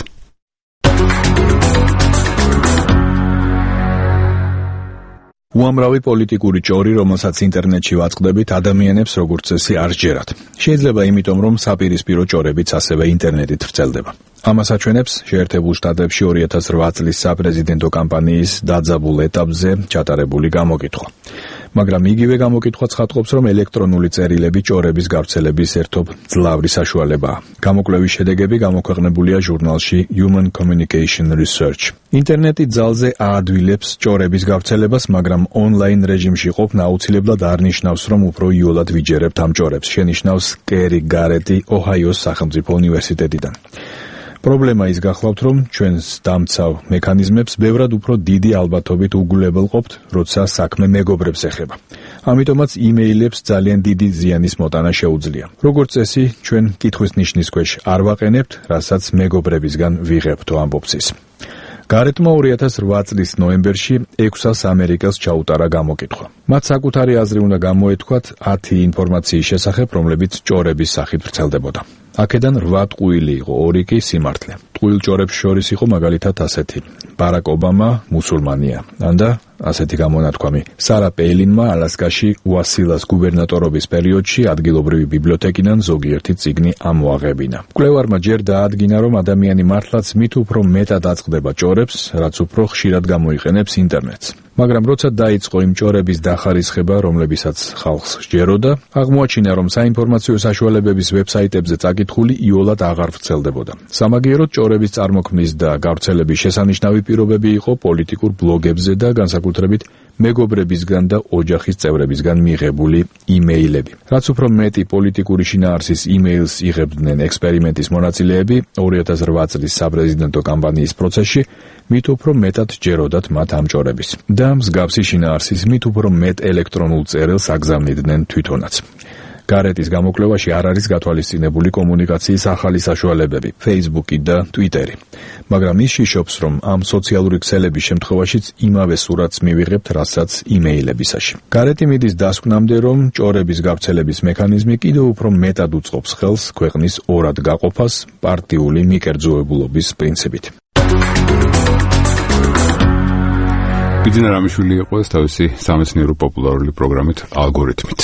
უამრავი პოლიტიკური ჭორი, რომელსაც ინტერნეტში ვაწყდებით, ადამიანებს როგორც წესი არ სჯერათ. შეიძლება იმიტომ, რომ საპირისპირო ჭორებიც ასევე ინტერნეტით ვრცელდება. ამას აჩვენებს შეერთებულ შტატებში 2008 წლის საპრეზიდენტო კამპანიის დაძაბულ ეტაპზე ჩატარებული გამოკითხვა. მაგრამ იგივე გამოკითხვა ცხადყოფს, რომ ელექტრონული წერილები ჭორების გავრცელების ერთობ ძლავრი საშუალებაა. გამოკვლევის შედეგები გამოქვეყნებულია ჟურნალში Human Communication Research. ინტერნეტი ძალზე აადვილებს ჭორების გავრცელებას, მაგრამ ონლაინ რეჟიმში ყოფნა აუცილებლად არ ნიშნავს, რომ უფრო იოლად ვიჯერებთ ამ ჭორებს, შენიშნავს კერი გარეტი ოჰაიოს სახელმწიფო უნივერსიტეტიდან. პრობლემა ის გახლავთ, რომ ჩვენს დამცავ მექანიზმებს ბევრად უფრო დიდი ალბათობით უგულებელყოფთ, როცა საქმე მეგობრებს ეხება. ამიტომაც იმეილებს ძალიან დიდი ზიანის მოტანა შეუძლია. როგორც წესი, ჩვენ კითხვის ნიშნის ქვეშ არ ვაყენებთ, რასაც მეგობრებისგან ვიღებთ, ამბობს ის. გარეტმა 2008 წლის ნოემბერში 600 ამერიკელს ჩაუტარა გამოკითხვა. მათ საკუთარი აზრი უნდა გამოეთქვათ 10 ინფორმაციის შესახებ, რომლებიც ჭორების სახით ვრცელდებოდა. აქედან 8 ტყუილი იყო, 2 კი სიმართლე. ტყუილ ჭორებს შორის იყო მაგალითად ასეთი: ბარაკ ობამა მუსულმანია, ანდა ასეთი გამონათქვამი: სარა პეილინმა ალასკაში უასილას გუბერნატორობის პერიოდში ადგილობრივი ბიბლიოთეკიდან ზოგიერთი წიგნი ამოაღებინა. მკვლევარმა ჯერ დაადგინა, რომ ადამიანი მართლაც მით უფრო მეტად აწყდება ჭორებს, რაც უფრო ხშირად გამოიყენებს ინტერნეტს. მაგრამ როცა დაიწყო იმ ჭორების დახარისხება, რომლებისაც ხალხს სჯეროდა, აღმოაჩინა, რომ საინფორმაციო საშუალებების ვებსაიტებზე წაკითხული იოლად აღარ ვრცელდებოდა. სამაგიეროდ ჭორების წარმოქმნის და გავრცელების შესანიშნავი პირობები იყო პოლიტიკურ ბლოგებზე და განსაკუთრებით მეგობრებისგან და ოჯახის წევრებისგან მიღებული იმეილები. რაც უფრო მეტი პოლიტიკური შინაარსის იმეილს იღებდნენ ექსპერიმენტის მონაწილეები 2008 წლის საპრეზიდენტო კამპანიის პროცესში, მით უფრო მეტად სჯეროდათ მათ ამ ჭორების. და მსგავსი შინაარსის მით უფრო მეტ ელექტრონულ წერილს აგზავნიდნენ თვითონაც. გარეტის გამოკვლევაში არ არის გათვალისწინებული კომუნიკაციის ახალი საშუალებები, Facebook და Twitter-ი. მაგრამ ის შიშობს, რომ ამ სოციალური ქსელების შემთხვევაშიც იმავე სურათს მივიღებთ, რასაც იმეილებისაში. გარეტი მიდის დასკვნამდე, რომ ჭორების გავრცელების მექანიზმი კიდევ უფრო მეტად უწყობს ხელს ქვეყნის ორად გაყოფას პარტიული მიკერძოებულობის პრინციპით. ბიძინა რამიშვილი იყო ეს თავისი სამეცნიერო პოპულარული პროგრამით ალგორითმით.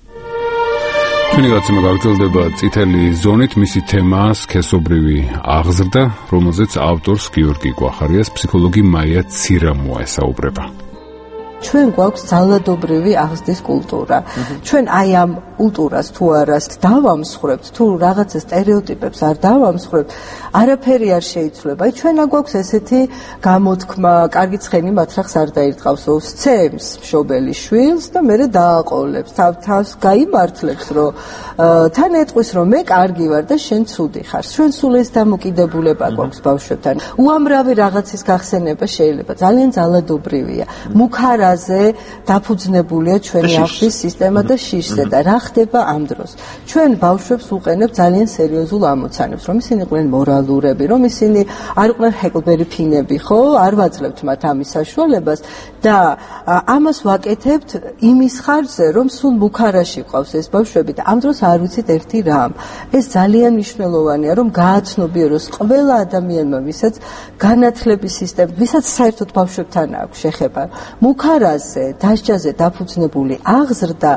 ჩვენი გაცემა გაგრძელდება წითელი ზონით, მისი თემაა სქესობრივი აღზრდა, რომელზეც ავტორს გიორგი კვახარიას ფსიქოლოგი მაია ცირამოა ესაუბრება. ჩვენ გვაქვს ძალადობრივი აღზრდის კულტურა. ჩვენ აი ამ კულტურას თუ არას დავამსხვრებთ, თუ რაღაცა სტერეოტიპებს არ დავამსხვრებთ, არაფერი არ შეიცვლება. აი ჩვენ აგვაქვს ესეთი გამოთქმა, კარგი ცხენი მათრახს არ დაირტყავს, სცემს მშობელი შვილს და მერე დააყოლებს, თავს გაიმართლებს, რომ თან ეტყვის, რომ მე კარგი ვარ და შენ ცუდი ხარ. ჩვენ სულ ეს დამოკიდებულება გვაქვს ბავშვებთან. უამრავი რაღაცის გახსენება შეიძლება ძალიან ძალადობრივია. მუქარაზე დაფუძნებულია ჩვენი აღზრდის სისტემა და შიშზე და რა ხდება ამ დროს? ჩვენ ბავშვებს უყენებთ ძალიან სერიოზულ ამოცანებს, რომ ისინი იყვნენ მორალურები, რომ ისინი არ იყვნენ ჰეკლბერი ფინები, ხო? არ ვაძლევთ მათ ამის საშუალებას და ამას ვაკეთებთ იმის ხარჯზე, რომ სულ მუქარაში ყავს ეს ბავშვები და ამ დროს არ ვიცით ერთი რამ. ეს ძალიან მნიშვნელოვანია, რომ გააცნობიეროს ყველა ადამიანმა, ვისაც განათლების სისტემა, ვისაც საერთოდ ბავშვებთან აქვს შეხება, მუქარაზე, დასჯაზე დაფუძნებული აღზრდა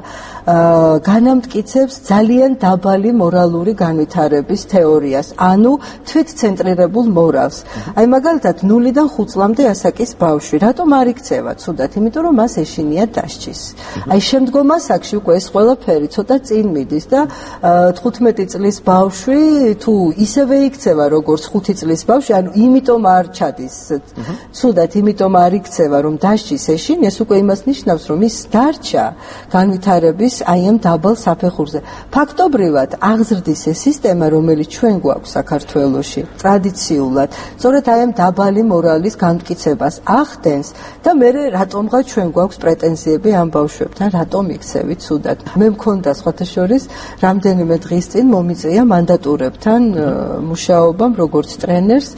განამტკიცებს ძალიან დაბალი მორალური განვითარების თეორიას, ანუ თვითცენტრირებულ მორალს. აი მაგალითად 0-დან 5 წლამდე ასაკის ბავშვი, რატომ არ იქცევა ცუდად? იმიტომ რომ მას ეშინია დასჯის. აი შემდგომ ასაკში უკვე ეს ყველაფერი ცოტა წინ მიდის და 15 წლის ბავშვი თუ ისევე იქცევა როგორც 5 წლის ბავშვი, ანუ იმიტომ არ ჩადის ცუდად, იმიტომ არ იქცევა რომ დასჯის ეშინია, ეს უკვე იმას ნიშნავს, რომ ის დარჩა განვითარების აი ამ დაბალ საფეხურზე. ფაქტობრივად აღზრდის ეს სისტემა, რომელიც ჩვენ გვაქვს საქართველოში, ტრადიციულად, სწორედ აი ამ დაბალი მორალის განმტკიცებას ახდენს და მე რატომღა ჩვენ გვაქვს პრეტენზიები ამ ბავშვებთან, რატომ იქცევით ცუდად. მე მქონდა სხვათა შორის რამდენიმე დღის წინ მომიწია მანდატურებთან მუშაობამ როგორც ტრენერს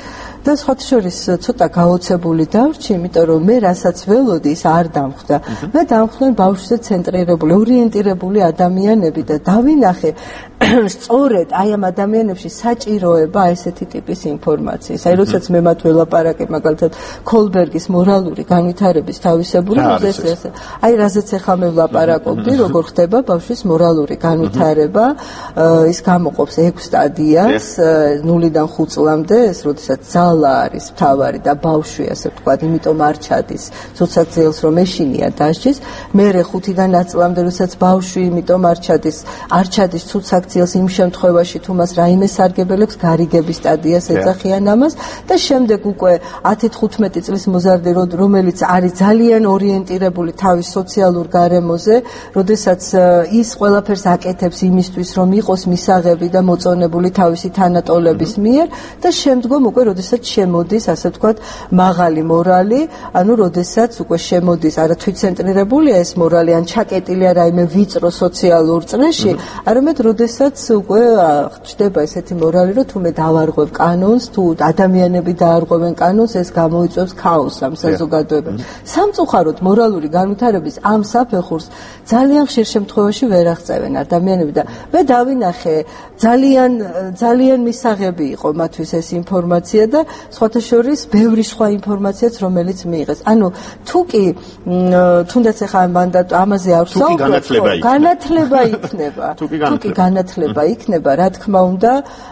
და სხვათა შორის ცოტა გაოცებული დავრჩი, იმიტომ რომ მე რასაც ველოდი ის არ დამხვდა. მე დამხვდნენ ბავშვზე ცენტრირებული, ორიენტირებული ადამიანები და დავინახე სწორედ აი ამ ადამიანებში საჭიროება ესეთი ტიპის ინფორმაციის. აი როდესაც მე მათ ველაპარაკებ მაგალითად კოლბერგის მორალური განვითარების თავისებური მიზეზზე, აი რაზეც ახლა მე ვლაპარაკობდი, როგორ ხდება ბავშვის მორალური განვითარება, ის გამოყოფს 6 სტადიას, 0-დან 5 წლამდე, ეს როდესაც ძალა არის მთავარი და ბავშვი, ასე ვთქვათ, იმიტომ არ ჩადის ცოცხალ ძილს, რომ ეშინია დასჯის, მერე 5-დან 10 წლამდე, როდესაც ბავშვი იმიტომ არ ჩადის ცოცხალ ძილს იმ შემთხვევაში თუ მას რაიმე სარგებელებს გარიგების სტადიას ეძახიან ამას და შემდეგ უკვე 10-15 წლის მოზარდი რომელიც არის ძალიან ორიენტირებული თავის სოციალურ გარემოზე, როდესაც ის ყველაფერს აკეთებს იმისთვის, რომ იყოს მისაღები და მოწონებული თავისი თანატოლების მიერ და შემდგომ უკვე როდესაც შემოდის, ასე ვთქვათ, მაღალი მორალი, ანუ როდესაც უკვე შემოდის არა თვითცენტრირებულია ეს მორალი, ან ჩაკეტილია რაიმე ვიწრო სოციალურ წრეში, არამედ როდესაც უკვე ხდება ესეთი მორალი, რომ თუ მე დავარღვევ კანონს, თუ ადამიანები დაარღვევენ კანონს, ეს გამოიწვევს ქაოსს ამ საზოგადოებაში. სამწუხაროდ მორალური განვითარების ამ საფეხურს ძალიან ხშირ შემთხვევაში ვერ აღწევენ ადამიანები და მე დავინახე ძალიან მისაღები იყო მათთვის ეს ინფორმაცია და სხვათა შორის ბევრი სხვა ინფორმაციაც რომელიც მიიღეს. ანუ თუ კი თუნდაც ახლა ამაზე არ ვსაუბრობ, განათლება იქნება. თუ კი განათლება იქნება, რა თქმა უნდა,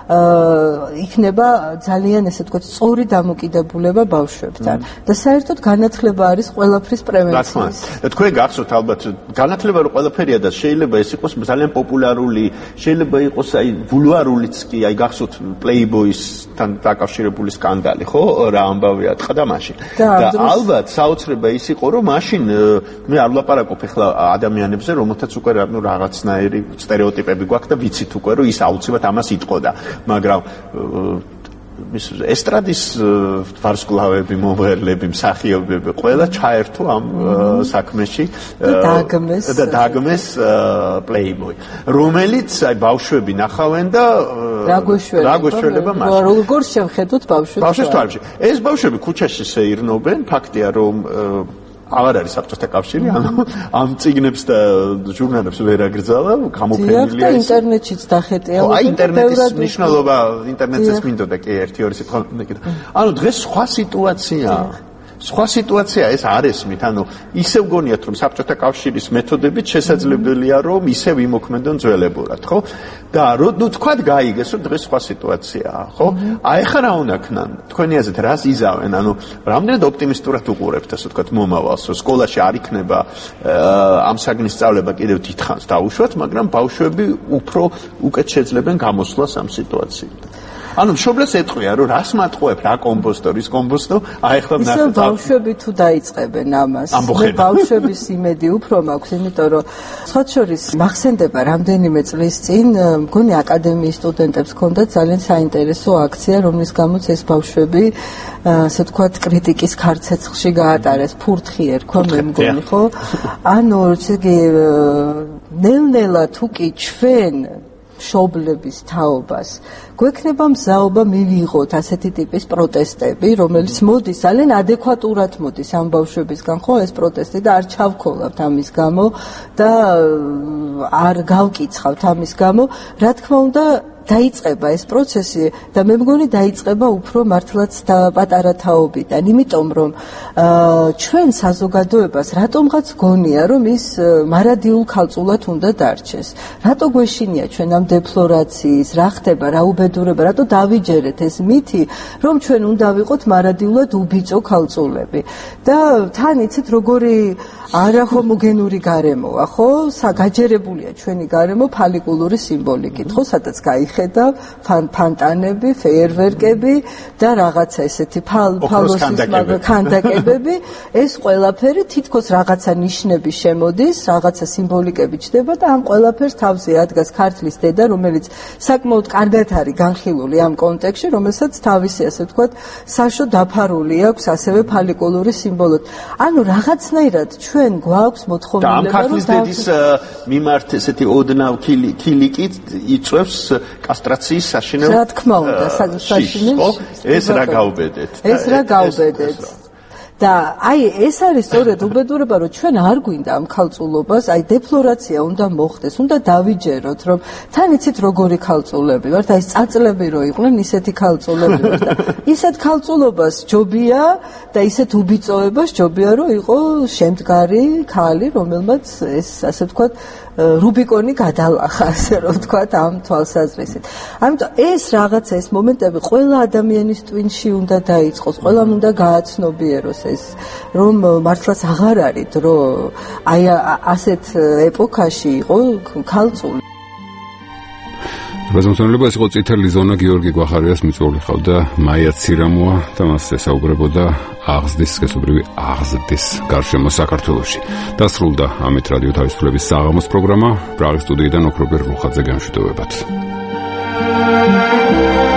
იქნება ძალიან ესე ვთქვათ, სწორი დამოკიდებულება ბავშვებთან. და საერთოდ განათლება არის ყველაფრის პრევენციის. თქვენ გახსოვთ ალბათ, განათლება რო ყველაფერია და შეიძლება ეს იყოს ძალიან პოპულარული, შეიძლება იყოს აი ბულვარულიც კი, აი გახსოვთ Playboy-სთან დაკავშირებული სკანდალი, ხო? რა ამბავი ატყდა და მაშინ. და ალბათ საოცრება ის იყო, რომ მაშინ მე არ ვლაპარაკობ ახლა ადამიანებზე, რომელთაც უკვე რაღაცნაირი სტერეოტიპები გვაქვს და ვიცით უკვე, რომ ის აუცილებლად ამას იტყოდა, მაგრამ ესტრადის ვარსკვლავები, მომღერლები, მსახიობები ყველა ჩაერთო ამ საქმეში და დაგმეს Playboy, რომელიც აი ბავშვები ნახავენ და რა გვეშველება მაშინ. როგორ შევხედოთ ბავშვებს? ეს ბავშვები ქუჩაში შეირნობენ, ფაქტია რომ აღარ არის საბჭოთა კავშირი, ამ წიგნებს და ჟურნალებს ვერ აგრძალა, გამოფენილია ის. ინტერნეტშიც დახეტია. აი ინტერნეტის მნიშვნელობა, ინტერნეტზეც მინდოდა კი 1-2 სიტყვა. ანუ დღეს სხვა სიტუაცია ეს არ ესმით, ანუ ისევ გონიათ რომ საბჭოთა კავშირის მეთოდებით შესაძლებელია რომ ისევ იმოქმედონ ძველებურად, ხო? და ნუ თქვათ გაიგეს რომ დღეს სხვა სიტუაციაა, ხო? აი ხა რა უნდა ქნან? თქვენი აზრით რას იზავენ? ანუ რამდენად ოპტიმისტურად უყურებთ ასე ვთქვათ მომავალს, რომ სკოლაში არ იქნება ამ საგნის სწავლება კიდევ დიდხანს დაუშვათ, მაგრამ ბავშვები უფრო უკეთ შეძლებენ გამოსვლას ამ სიტუაციიდან. ანუ მშობლებს ეთყვია რომ რას მატყუებ, რა კომპოსტო, რის კომპოსტო, აი ხლა ნახეთ. ისე ბავშვები თუ დაიწყებენ ამას. ბავშვების იმედი უფრო მაქვს, იმიტომ რომ სხვათა შორის მახსენდება რამდენიმე წლის წინ მგონი აკადემიის სტუდენტებს ჰქონდათ ძალიან საინტერესო აქცია, რომლის გამოც ეს ბავშვები ასე ვთქვათ კრიტიკის ქარცეცხლში გაატარეს, ფურთხი ერქვა მე მგონი, ხო? ანუ ესე ნელ-ნელა თუ კი ჩვენ მშობლების თაობას გვექნება მზაობა მივიღოთ ასეთი ტიპის პროტესტები, რომელიც მოდის ძალიან ადეკვატურად მოდის ამ ბავშვებისგან, ხო, ეს პროტესტი და არ ჩავქოლავთ ამის გამო და არ გავკიცხავთ ამის გამო, რა თქმა უნდა დაიწყება ეს პროცესი და მე მგონი დაიწყება უფრო მართლაც პატარა თაობიდან, იმიტომ რომ ჩვენ საზოგადოებას რატომღაც გონია რომ ის მარადიულ ქალწულად უნდა დარჩეს. რატო გვეშინია ჩვენ ამ დეფლორაციის, რა ხდება, რა უბედურება, რატო დავიჯერეთ ეს მითი, რომ ჩვენ უნდა ვიყოთ მარადიულად უბიწო ქალწულები. და თან იცით როგორი არაჰომოგენური გარემოა, ხო? გაჯერებულია ჩვენი გარემო ფალიკულური სიმბოლიკით, ხო, სადაც ხედავ ფანტანები, ფეიერვერკები და რაღაცა ესეთი ფალოსის ქანდაკებები, ეს ყველაფერი თითქოს რაღაცა ნიშნები შემოდის, რაღაცა სიმბოლიკები ჩდება და ამ ყველაფერს თავზე ადგას ქართლის დედა, რომელიც საკმაოდ კარგად არის განხილული ამ კონტექსტში, რომელსაც თავისი ასე ვთქვათ, საშო დაფარული აქვს ასევე ფალიკულური სიმბოლოთ. ანუ რაღაცნაირად ჩვენ გვაქვს მოთხოვნილება, რომ ამ ქართლის დედის მიმართ ესეთი ოდნავ ქილიკით იწვევს კასტრაციის საშინელ რა თქმა უნდა, საშინელ ეს რა გავბედეთ? ეს რა გავბედეთ? და აი ეს არის სწორედ უბედურება, რომ ჩვენ არ გვინდა ამ ქალწულობას, აი დეფლორაცია უნდა მოხდეს, უნდა დავიჯეროთ, რომ თან იცით როგორი ქალწულები ვართ, აი წაწლები რო იყვნენ ისეთი ქალწულები ვართ და ისეთ ქალწულობას ჯობია და ისეთ უბიწოებას ჯობია, რომ იყო შემდგარი ქალი, რომელმაც ეს ასე ვთქვათ რუბიკონი გადალახა, ასე რომ ვთქვათ, ამ თვალსაზრისით. ამიტომ ეს რაღაცა, ეს მომენტები ყველა ადამიანის ტვინში უნდა დაიწყოს, ყველამ უნდა გააცნობიეროს ეს, რომ მართლაც აღარ არის დრო აი ასეთ ეპოქაში იყო ქალწული. ბაზმოსონლება ეს იყო წითელი ზონა, გიორგი გვახარიას მიწვეული ხავდა მაია ცირამოა და მას ესაუბრებოდა აღზრდის, სქესობრივი აღზრდის გარშემო საქართველოში. დასრულდა ამით რადიო თავისუფლების საღამოს პროგრამა. პრაღის სტუდიიდან ოქრობერ რუხაძე გამშვიდობებათ.